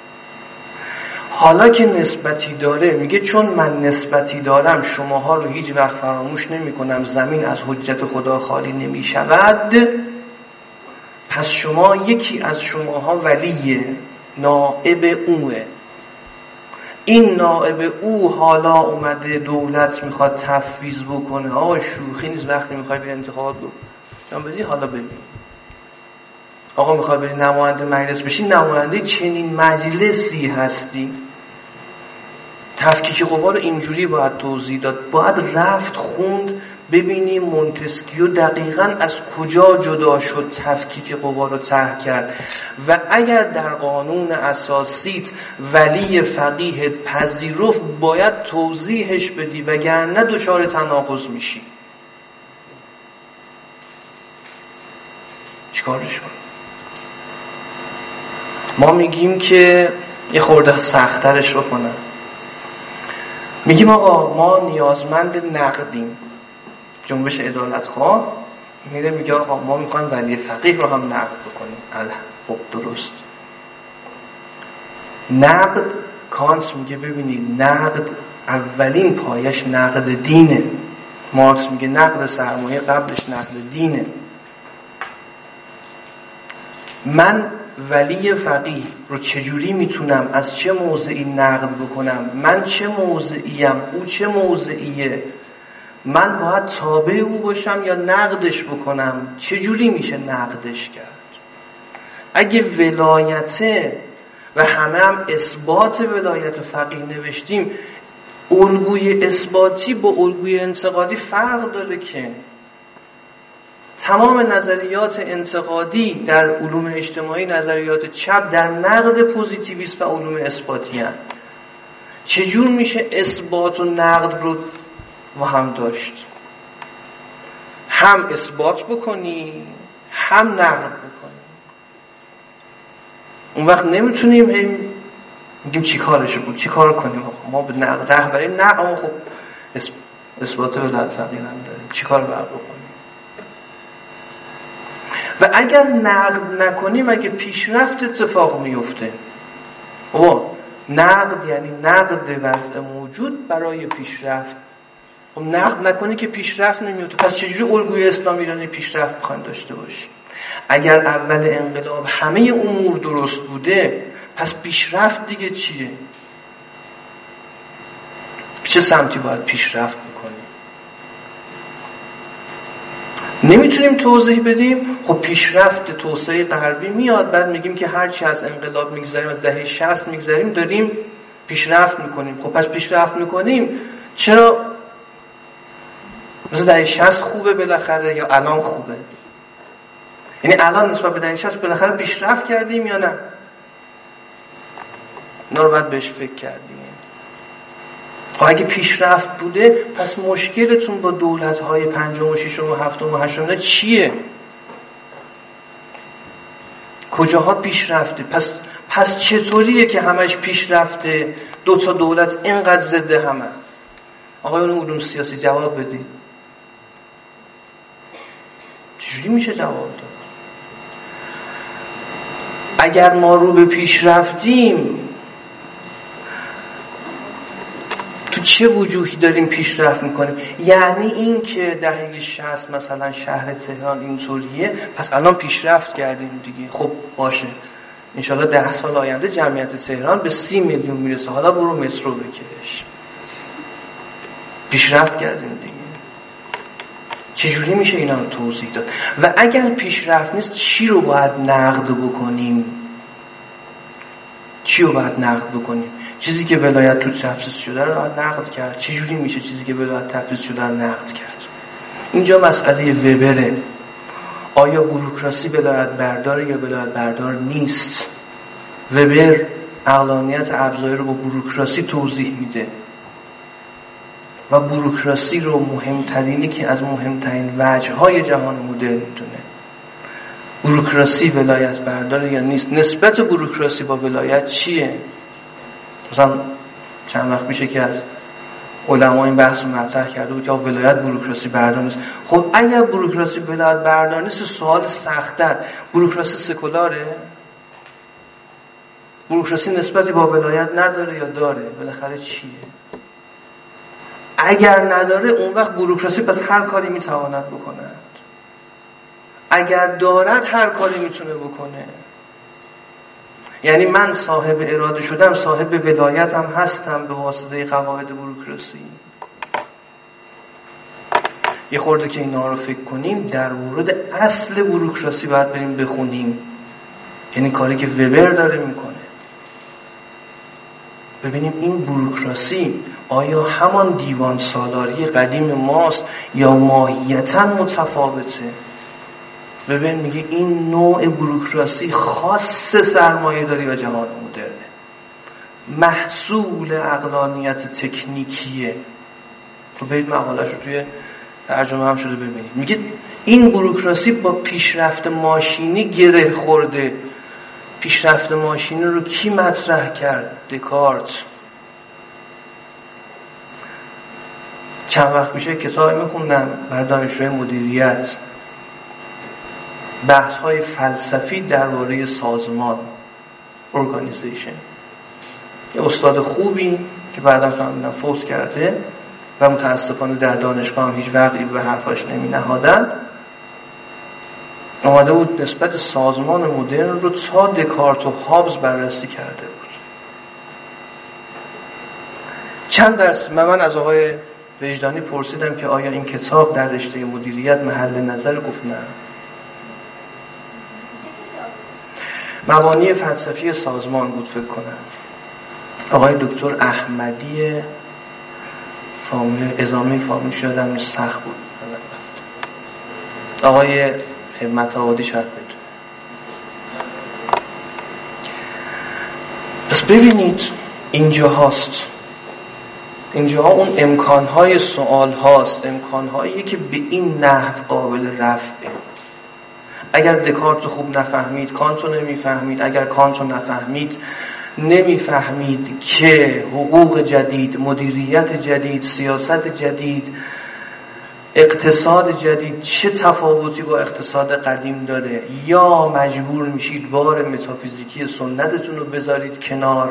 Speaker 1: حالا که نسبتی داره، میگه چون من نسبتی دارم شماها رو هیچ وقت فراموش نمی کنم، زمین از حجت خدا خالی نمی شود، پس شما یکی از شماها ولیه، نائب اوه. این نائب او حالا اومده دولت میخواد تفویض بکنه، شوخی نیست. وقتی میخوای بری انتخابات بدی، حالا ببین آقا میخوای بری نماینده مجلس بشی، نماینده چنین مجلسی هستی. تفکیک قوا رو اینجوری باید توضیح داد. باید رفت خوند ببینیم مونتسکیو دقیقاً از کجا جدا شد تفکیک قوا رو طرح کرد و اگر در قانون اساسیت ولی فقیه پذیرفت باید توضیحش بدی، وگرنه دچار تناقض میشی. چیکارش کنیم؟ ما میگیم که یه خورده سخت‌ترش بکنم. میگیم آقا ما نیازمند نقدیم. جنبش عدالتخواه میگه آقا ما میخوایم ولی فقیه رو هم نقد بکنیم. خب درست. نقد، کانت میگه ببینید نقد اولین پایش نقد دینه. مارکس میگه نقد سرمایه قبلش نقد دینه. من ولی فقیه رو چجوری میتونم از چه موضعی نقد بکنم؟ من چه موضعیم؟ او چه موضعیه؟ من باید تابع او باشم یا نقدش بکنم؟ چجوری میشه نقدش کرد؟ اگه ولایته و همه هم اثبات ولایت فقیه نوشتیم، الگوی اثباتی با الگوی انتقادی فرق داره که تمام نظریات انتقادی در علوم اجتماعی، نظریات چپ در نقد پوزیتیویسم و علوم اثباتی هستند. چجور میشه اثبات و نقد رو با هم داشت؟ هم اثبات بکنی هم نقد بکنی. اون وقت نمیتونیم میگیم چی کارش بود، چی کار کنیم؟ ما به نقد رهبری نه، اما خب اثبات ولایت فقیه هم داریم، چی کار باید بکنیم؟ و اگر نقد نکنیم اگه پیشرفت اتفاق میفته. نقد یعنی نقد وضع موجود برای پیشرفت. نقد نکنی که پیشرفت نمیفته. پس چجوری الگوی اسلام ایرانی پیشرفت میخواین داشته باشیم؟ اگر اول انقلاب همه امور درست بوده، پس پیشرفت دیگه چیه؟ چه سمتی باید پیشرفت بکنیم. نمیتونیم توضیح بدیم. خب پیشرفت توسعه غربی میاد، بعد میگیم که هرچی از انقلاب میگذریم، از دهه 60 میگذریم، داریم پیشرفت میکنیم. خب پس پیشرفت میکنیم، چرا مثلا دهه 60 خوبه بالاخره یا الان خوبه؟ یعنی الان نسبت به دهه 60 بالاخره پیشرفت کردیم یا نه؟ اینا رو باید بهش فکر کردیم. خب اگه پیشرفت بوده، پس مشکلتون با دولت‌های پنجم و ششم و هفتم و هشتم چیه؟ کجاها پیشرفته؟ پس چطوریه که همش پیشرفته؟ دو تا دولت اینقدر ضد همه. آقایون علوم سیاسی جواب بدید. چجوری میشه جواب داد؟ اگر ما رو به پیشرفتیم، تو چه وجوهی داریم پیشرفت میکنیم؟ یعنی این که دهه 60 مثلا شهر تهران اینطوریه، پس الان پیشرفت کردیم دیگه. خب باشه، انشالله 10 سال آینده جمعیت تهران به 30 میلیون میرسه، حالا برو مترو بکش. پیشرفت کردیم دیگه. چجوری میشه اینا رو توضیح داد؟ و اگر پیشرفت نیست، چی رو باید نقد بکنیم؟ چی رو باید نقد بکنیم؟ چیزی که ولایت تو تفسیر شده رو باید نقد کرد. چجوری میشه چیزی که ولایت تفسیر شده رو نقد کرد؟ اینجا مسئله وبره. آیا بوروکراسی ولایت بردار یا ولایت بردار نیست؟ وبر عقلانیت ابزاری رو با بوروکراسی توضیح میده و بوروکراسی رو مهمترینی که از مهمترین وجه‌های جهان مدرن میدونه. بوروکراسی ولایت بردار یا نیست؟ نسبت بوروکراسی با ولایت چیه؟ مثلا چند وقت میشه که از علما این بحث رو مطرح کرده بود که ولایت بوروکراسی بردار نیست. خب اگر بوروکراسی ولایت بردار نیست، سوال سخت‌تر، بوروکراسی سکولاره؟ بوروکراسی نسبتی با ولایت نداره یا داره؟ بالاخره چیه؟ اگر نداره، اون وقت بوروکراسی پس هر کاری میتواند بکند. اگر دارد، هر کاری میتونه بکنه. یعنی من صاحب اراده شدم، صاحب ولایت هم هستم به واسطه قواعد بوروکراسی. یه خورده که اینا رو فکر کنیم، در مورد اصل بوروکراسی باید بریم بخونیم. یعنی کاری که وبر داره میکنه. ببینیم این بوروکراسی آیا همان دیوان سالاری قدیم ماست یا ماهیتاً متفاوته؟ ببین میگه این نوع بوروکراسی خاص سرمایه‌داری و جهان مدرنه، محصول عقلانیت تکنیکیه. تو برید مقاله‌اش رو توی ترجمه هم شده ببینید. میگه این بوروکراسی با پیشرفت ماشینی گره خورده. پیشرفت ماشینی رو کی مطرح کرد؟ دکارت. چند وقت میشه کتابی میخوندم برای دانشجوی مدیریت، بحث های فلسفی درباره سازمان، ارگانیزیشن. یه استاد خوبی که بعداً فهمیدم فوت کرده و متاسفانه در دانشگاه هم هیچ وقتی به حرفاش نمی نهادن، اومده بود نسبت سازمان مدرن رو تا دکارت و هابز بررسی کرده بود. چند درس من از آقای وجدانی پرسیدم که آیا این کتاب در رشته مدیریت محل نظر؟ گفت نه. مبانی فلسفی سازمان بود فکر کنم. آقای دکتر احمدی، فامیل ازامی فامیلش یادم سخت بود. آقای همت آبادی شاید بدون. پس ببینید اینجا هاست، اینجا اون امکانهای سوال هاست، امکانهایی که به این نحو قابل رفعه. اگر دکارت خوب نفهمید، کانتو نمیفهمید. اگر کانتو نفهمید، نمیفهمید که حقوق جدید، مدیریت جدید، سیاست جدید، اقتصاد جدید چه تفاوتی با اقتصاد قدیم داره. یا مجبور میشید بار متافیزیکی سنتتون رو بذارید کنار،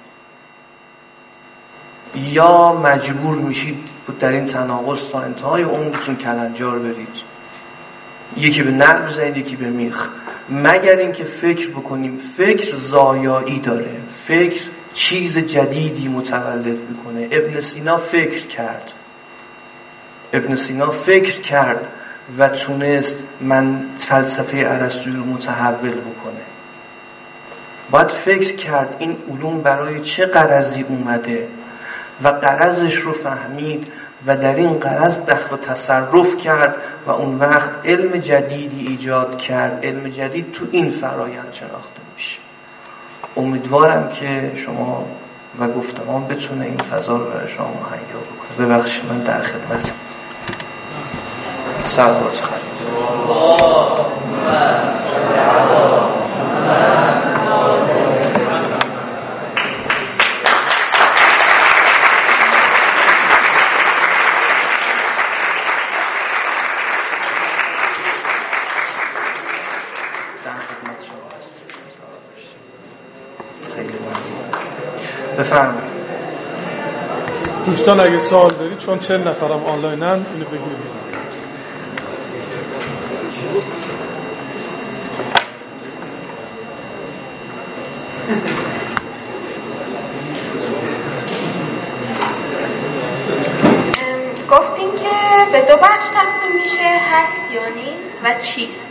Speaker 1: یا مجبور میشید در این تناقض تا انتهای عمرتون کلنجار برید. یکی به نعل بزنید، یکی به میخ. مگر اینکه فکر بکنیم. فکر زایایی داره، فکر چیز جدیدی متولد میکنه. ابن سینا فکر کرد و تونست فلسفه ارسطویی رو متحول بکنه. باید فکر کرد این علوم برای چه غرضی اومده و غرضش رو فهمید و در این غرض دخل و تصرف کرد و اون وقت علم جدیدی ایجاد کرد. علم جدید تو این فرایند شناخته میشه. امیدوارم که شما و گفتمان بتونه این فضا رو برای شما مهیا بکنه. ببخشید من در خدمتم. صلوات خواهید. بفرمایید.
Speaker 2: دوستان اگه سوال دارید، چون 40 نفرم آنلاینن، اینو بگید.
Speaker 3: گفتین که به دو بخش تقسیم میشه، هست یا نیست و چیست.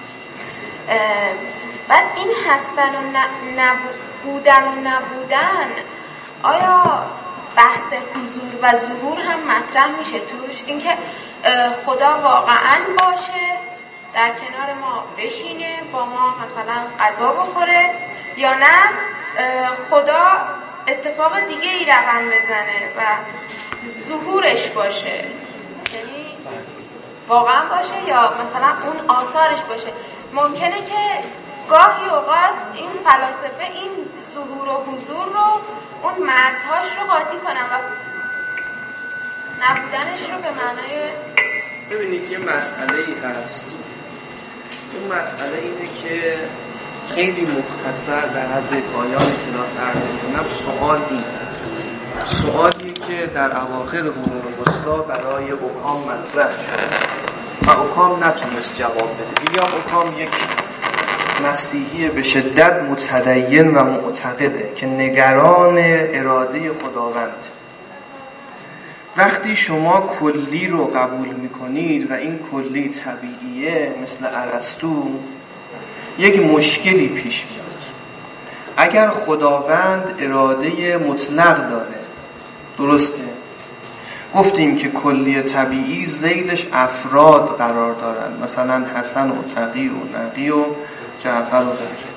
Speaker 3: بعد این هستن و بودن و نبودن، آیا بحث حضور و ظهور هم مطرح میشه توش؟ اینکه خدا واقعا باشه، در کنار ما بشینه، با ما مثلا غذا بخوره، یا نه خدا اتفاق دیگه ای رقم بزنه و ظهورش باشه، یعنی واقعا باشه یا مثلا اون آثارش باشه. ممکنه که گاهی اوقات این فلاسفه این ظهور و حضور رو، اون مرزهاش رو قاطی کنن و نبودنش رو به معنای.
Speaker 1: ببینید یه مسئله‌ای هست. اون مسئله اینه که خیلی مختصر در حد پایان کلاس عرض می‌کنم. سوالی که در اواخر قرون وسطی برای اوکام مطرح شد و اوکام نتونست جواب بده. ویلیام اوکام یک مسیحی به شدت متدین و معتقده که نگران اراده خداوند. وقتی شما کلی رو قبول میکنید و این کلی طبیعیه مثل ارسطو، یک مشکلی پیش میاد. اگر خداوند اراده مطلق داره، درسته، گفتیم که کلی طبیعی ذیلش افراد قرار دارن، مثلا حسن و تقی و نقی و جعفر و غیره.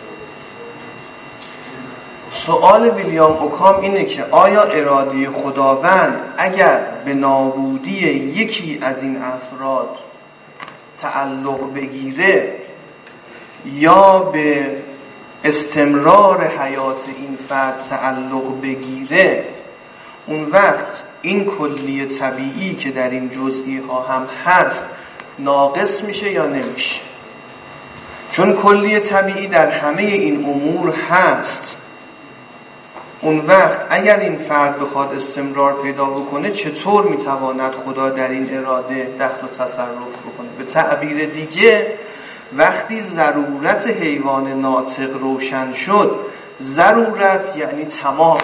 Speaker 1: سوال ویلیام اوکام اینه که آیا اراده خداوند اگر به نابودی یکی از این افراد تعلق بگیره یا به استمرار حیات این فرد تعلق بگیره، اون وقت این کلی طبیعی که در این جزئی ها هم هست ناقص میشه یا نمیشه؟ چون کلی طبیعی در همه این امور هست، اون وقت اگر این فرد بخواد استمرار پیدا بکنه، چطور میتواند خدا در این اراده دخل و تصرف بکنه؟ به تعبیر دیگه، وقتی ضرورت حیوان ناطق روشن شد، ضرورت یعنی تمام.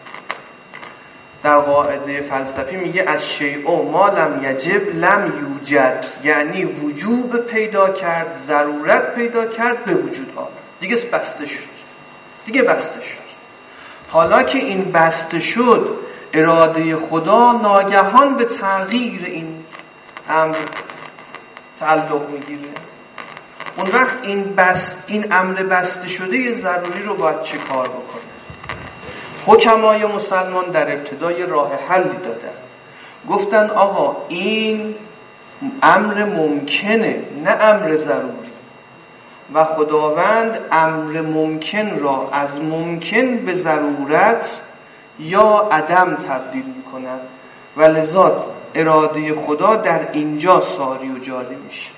Speaker 1: در قاعده فلسفی میگه از شیء ما لم یجب لم یوجد، یعنی وجوب پیدا کرد، ضرورت پیدا کرد، به وجود آمد، دیگه بسته شد. حالا که این بسته شد، اراده خدا ناگهان به تغییر این امر تعلق میگیره. اون وقت این امر بسته شده ضروری رو باید چه کار بکنه؟ حکمای مسلمان در ابتدای راه حلی دادن، گفتن آقا این امر ممکنه، نه امر ضروری، و خداوند امر ممکن را از ممکن به ضرورت یا عدم تبدیل میکنن و لذا اراده خدا در اینجا ساری و جاری میشه.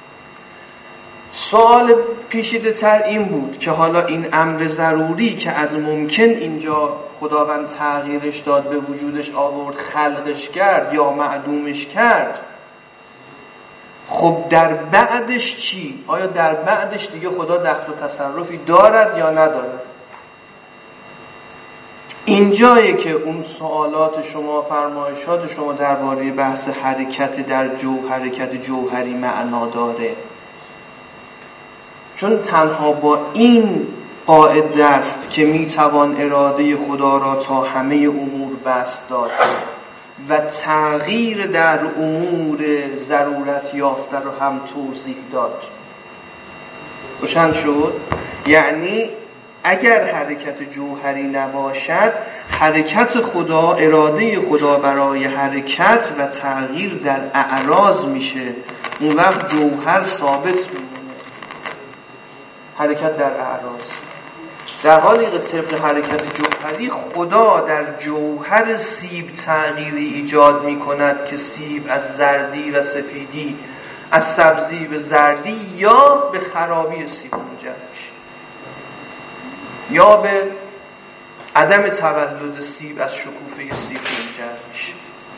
Speaker 1: سوال پیچیده تر این بود که حالا این امر ضروری که از ممکن اینجا خداوند تغییرش داد، به وجودش آورد، خلقش کرد یا معدومش کرد، خب در بعدش چی؟ آیا در بعدش دیگه خدا دخل و تصرفی دارد یا ندارد؟ اینجایی که اون سوالات شما، فرمایشات شما درباره بحث حرکت در حرکت جوهری معنا داره، چون تنها با این قاعده است که میتوان اراده خدا را تا همه امور بسط داد و تغییر در امور ضرورت یافته رو هم توضیح داد. روشن شد؟ یعنی اگر حرکت جوهری نباشد، حرکت خدا، اراده خدا برای حرکت و تغییر در اعراض میشه، اون وقت جوهر ثابت میمونه. حرکت در اعراض، در حالی که طبق حرکت جوهری خدا در جوهر سیب تغییری ایجاد میکند که سیب از زردی و سفیدی، از سبزی به زردی یا به خرابی سیب منجر میشه، یا به عدم تولد سیب از شکوفه سیب منجر میشه.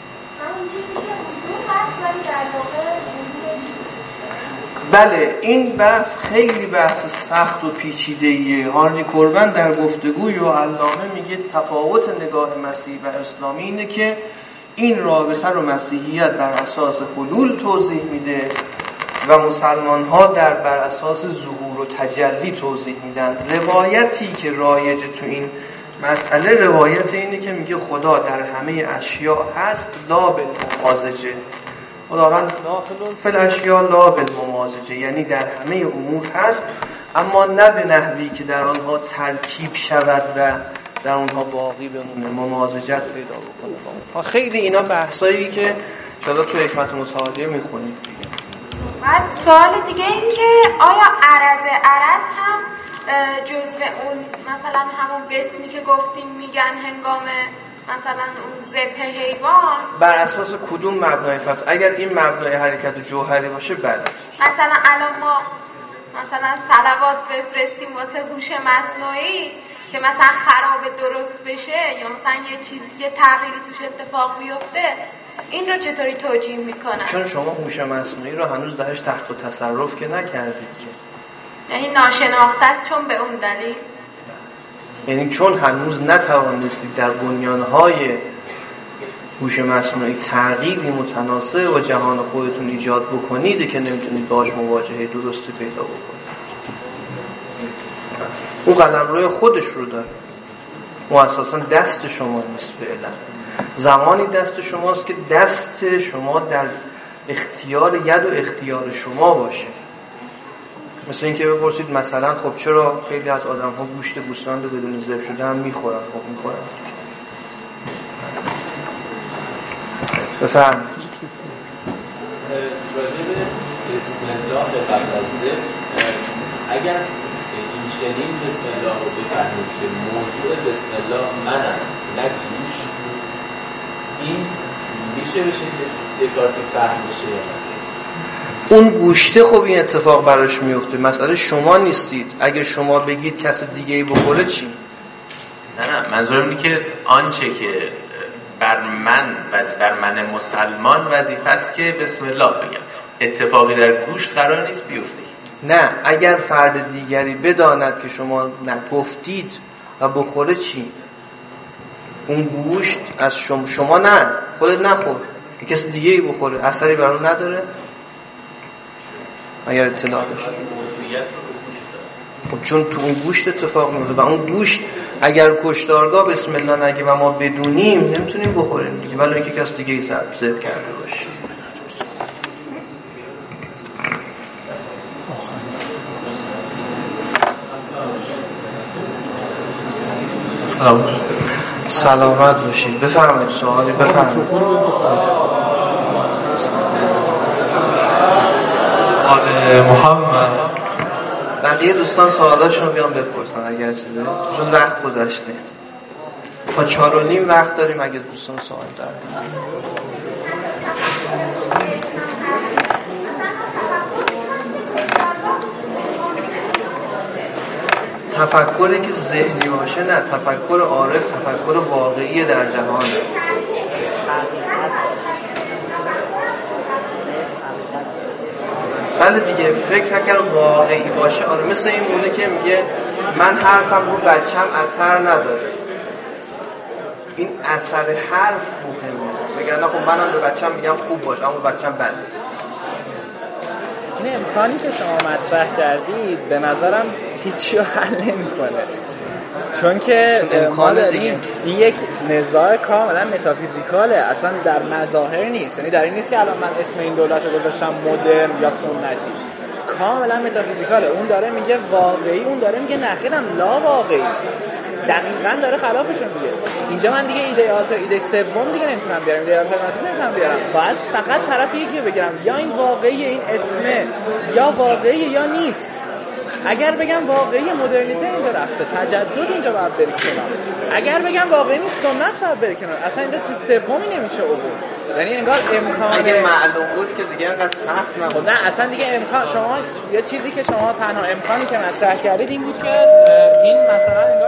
Speaker 1: بله، این بحث خیلی بحث سخت و پیچیده‌ایه. هارلی کوربن در گفتگوی و علامه میگه تفاوت نگاه مسیحی و اسلامی اینه که این رابطه رو مسیحیت بر اساس حلول توضیح میده و مسلمان ها بر اساس ظهور و تجلی توضیح میدن. روایتی که رایج تو این مسئله روایت اینه که میگه خدا در همه اشیاء هست لا بالممازجه، خداوند فی الاشیاء لا بالممازجه، یعنی در همه امور هست اما نه به نحوی که در آنها ترکیب شود و در اونها باقی بمونه، ممازجت پیدا بکنه. خیلی اینا بحثایی که شاید تو حکمت متعالیه میخونید.
Speaker 3: بعد سوال دیگه این که آیا عرض هم جزء اون مثلا همون بسمی که گفتیم میگن هنگام مثلا اون ذبح حیوان،
Speaker 1: بر اساس کدوم مبنای فصل؟ اگر این مبنای حرکت جوهری باشه بله.
Speaker 3: مثلا الان ما مثلا صلوات بفرستیم واسه هوش مصنوعی که مثلا خراب درست بشه یا مثلا یه چیزی، یه تغییری توش اتفاق بیفته، این رو چطوری توجیه میکنن؟
Speaker 1: چون شما هوش مصنوعی رو هنوز درش تخت و تصرف که نکردید که،
Speaker 3: یعنی ناشناخته است چون به اون دلیل،
Speaker 1: یعنی چون هنوز نتوانستید در بنیانهای هوش مصنوعی تغییری متناسب با جهان خودتون ایجاد بکنید که نمیتونید باهاش مواجهه درستی پیدا بکنید. اون قلمروی خودش رو داره، اون اساسا دست شما نیست فعلا. زمانی دست شماست که دست شما در اختیار ید و اختیار شما باشه. مثل اینکه بپرسید مثلا خب چرا خیلی از آدم ها گوشت گوسفند رو بدون ذبح شده هم میخورن؟ خب میخورن. بفرمایید.
Speaker 4: راجب بسم الله قبل از ذبح، اگر این چنین بسم الله رو بفهمید که موضوع بسم الله منم نه گوش، این میشه بشه دکارتی فهم بشه یا نه؟
Speaker 1: اون گوشته خب این اتفاق براش میفته، مسئله شما نیستید. اگر شما بگید کس دیگه ای بخوره چی؟
Speaker 5: نه منظورم اینه که آنچه که بر من مسلمان وظیفه است که بسم الله بگم، اتفاقی در گوشت قرار نیست بیفته.
Speaker 1: نه، اگر فرد دیگری بداند که شما نگفتید و بخوره چی؟ اون گوشت از شما نه، خودت نخور، کسی دیگه ای بخوره اثری بر اون نداره؟ اگر اطلاع داشت. خب چون تو اون گوشت اتفاق میفته و اون گوشت اگر کشتارگاه بسم الله نگه و ما بدونیم نمیتونیم بخوریم دیگه، ولی اینکه کس دیگه ای ذبح کرده باشه. سلامت باشید. بفرمایید سوالی بفرمایید.
Speaker 5: محمد
Speaker 1: بقیه دوستان سوالاشون رو بیان بپرسن اگر چیزه، جز وقت گذشته تا 4:30 وقت داریم اگر دوستان سوال دارن. تفکری که ذهنی باشه نه، تفکر عارف تفکر واقعی در جهان. بله دیگه، فکر اگر واقعی باشه آره، مثل این بوده که میگه من حرفم رو بچم اثر نداره. این اثر حرف مهمه. بگن خب منم به بچه‌م میگم خوب باش اما بچه‌م بده.
Speaker 6: این امکانی که شما مطرح کردید به نظرم هیچی رو حل نمی‌کنه، چون که ما داریم این یک نزاع کاملا متافیزیکاله، اصلا در مظاهر نیست. یعنی در این نیست که الان من اسم این دولت رو گذاشتم مدرن یا سنتی، کاملا متافیزیکاله. اون داره میگه واقعی، اون داره میگه نخیرم لا واقعی، دقیقاً داره خلافشون میگه. اینجا من دیگه ایده سوم دیگه نمیتونم بیارم، ایده آلترناتیو نمیتونم بیارم، باید فقط طرف یکی بگیرم، یا این واقعی این اسمه یا واقعی یا نیست. اگر بگم واقعی مدرنیته اینجا رفته، تجدد اینجا باید بری کنار. اگر بگم واقعی نیست سنت باید بری کنار. اصلا اینجا چیز سومی نمیشه عبور. یعنی انگار امکان
Speaker 1: اگه معلوم بود که دیگه انقدر سخت نبود.
Speaker 6: نه اصلا دیگه امکان، شما یه چیزی که شما تنها امکانی که مطرح کردید این بود که این مثلا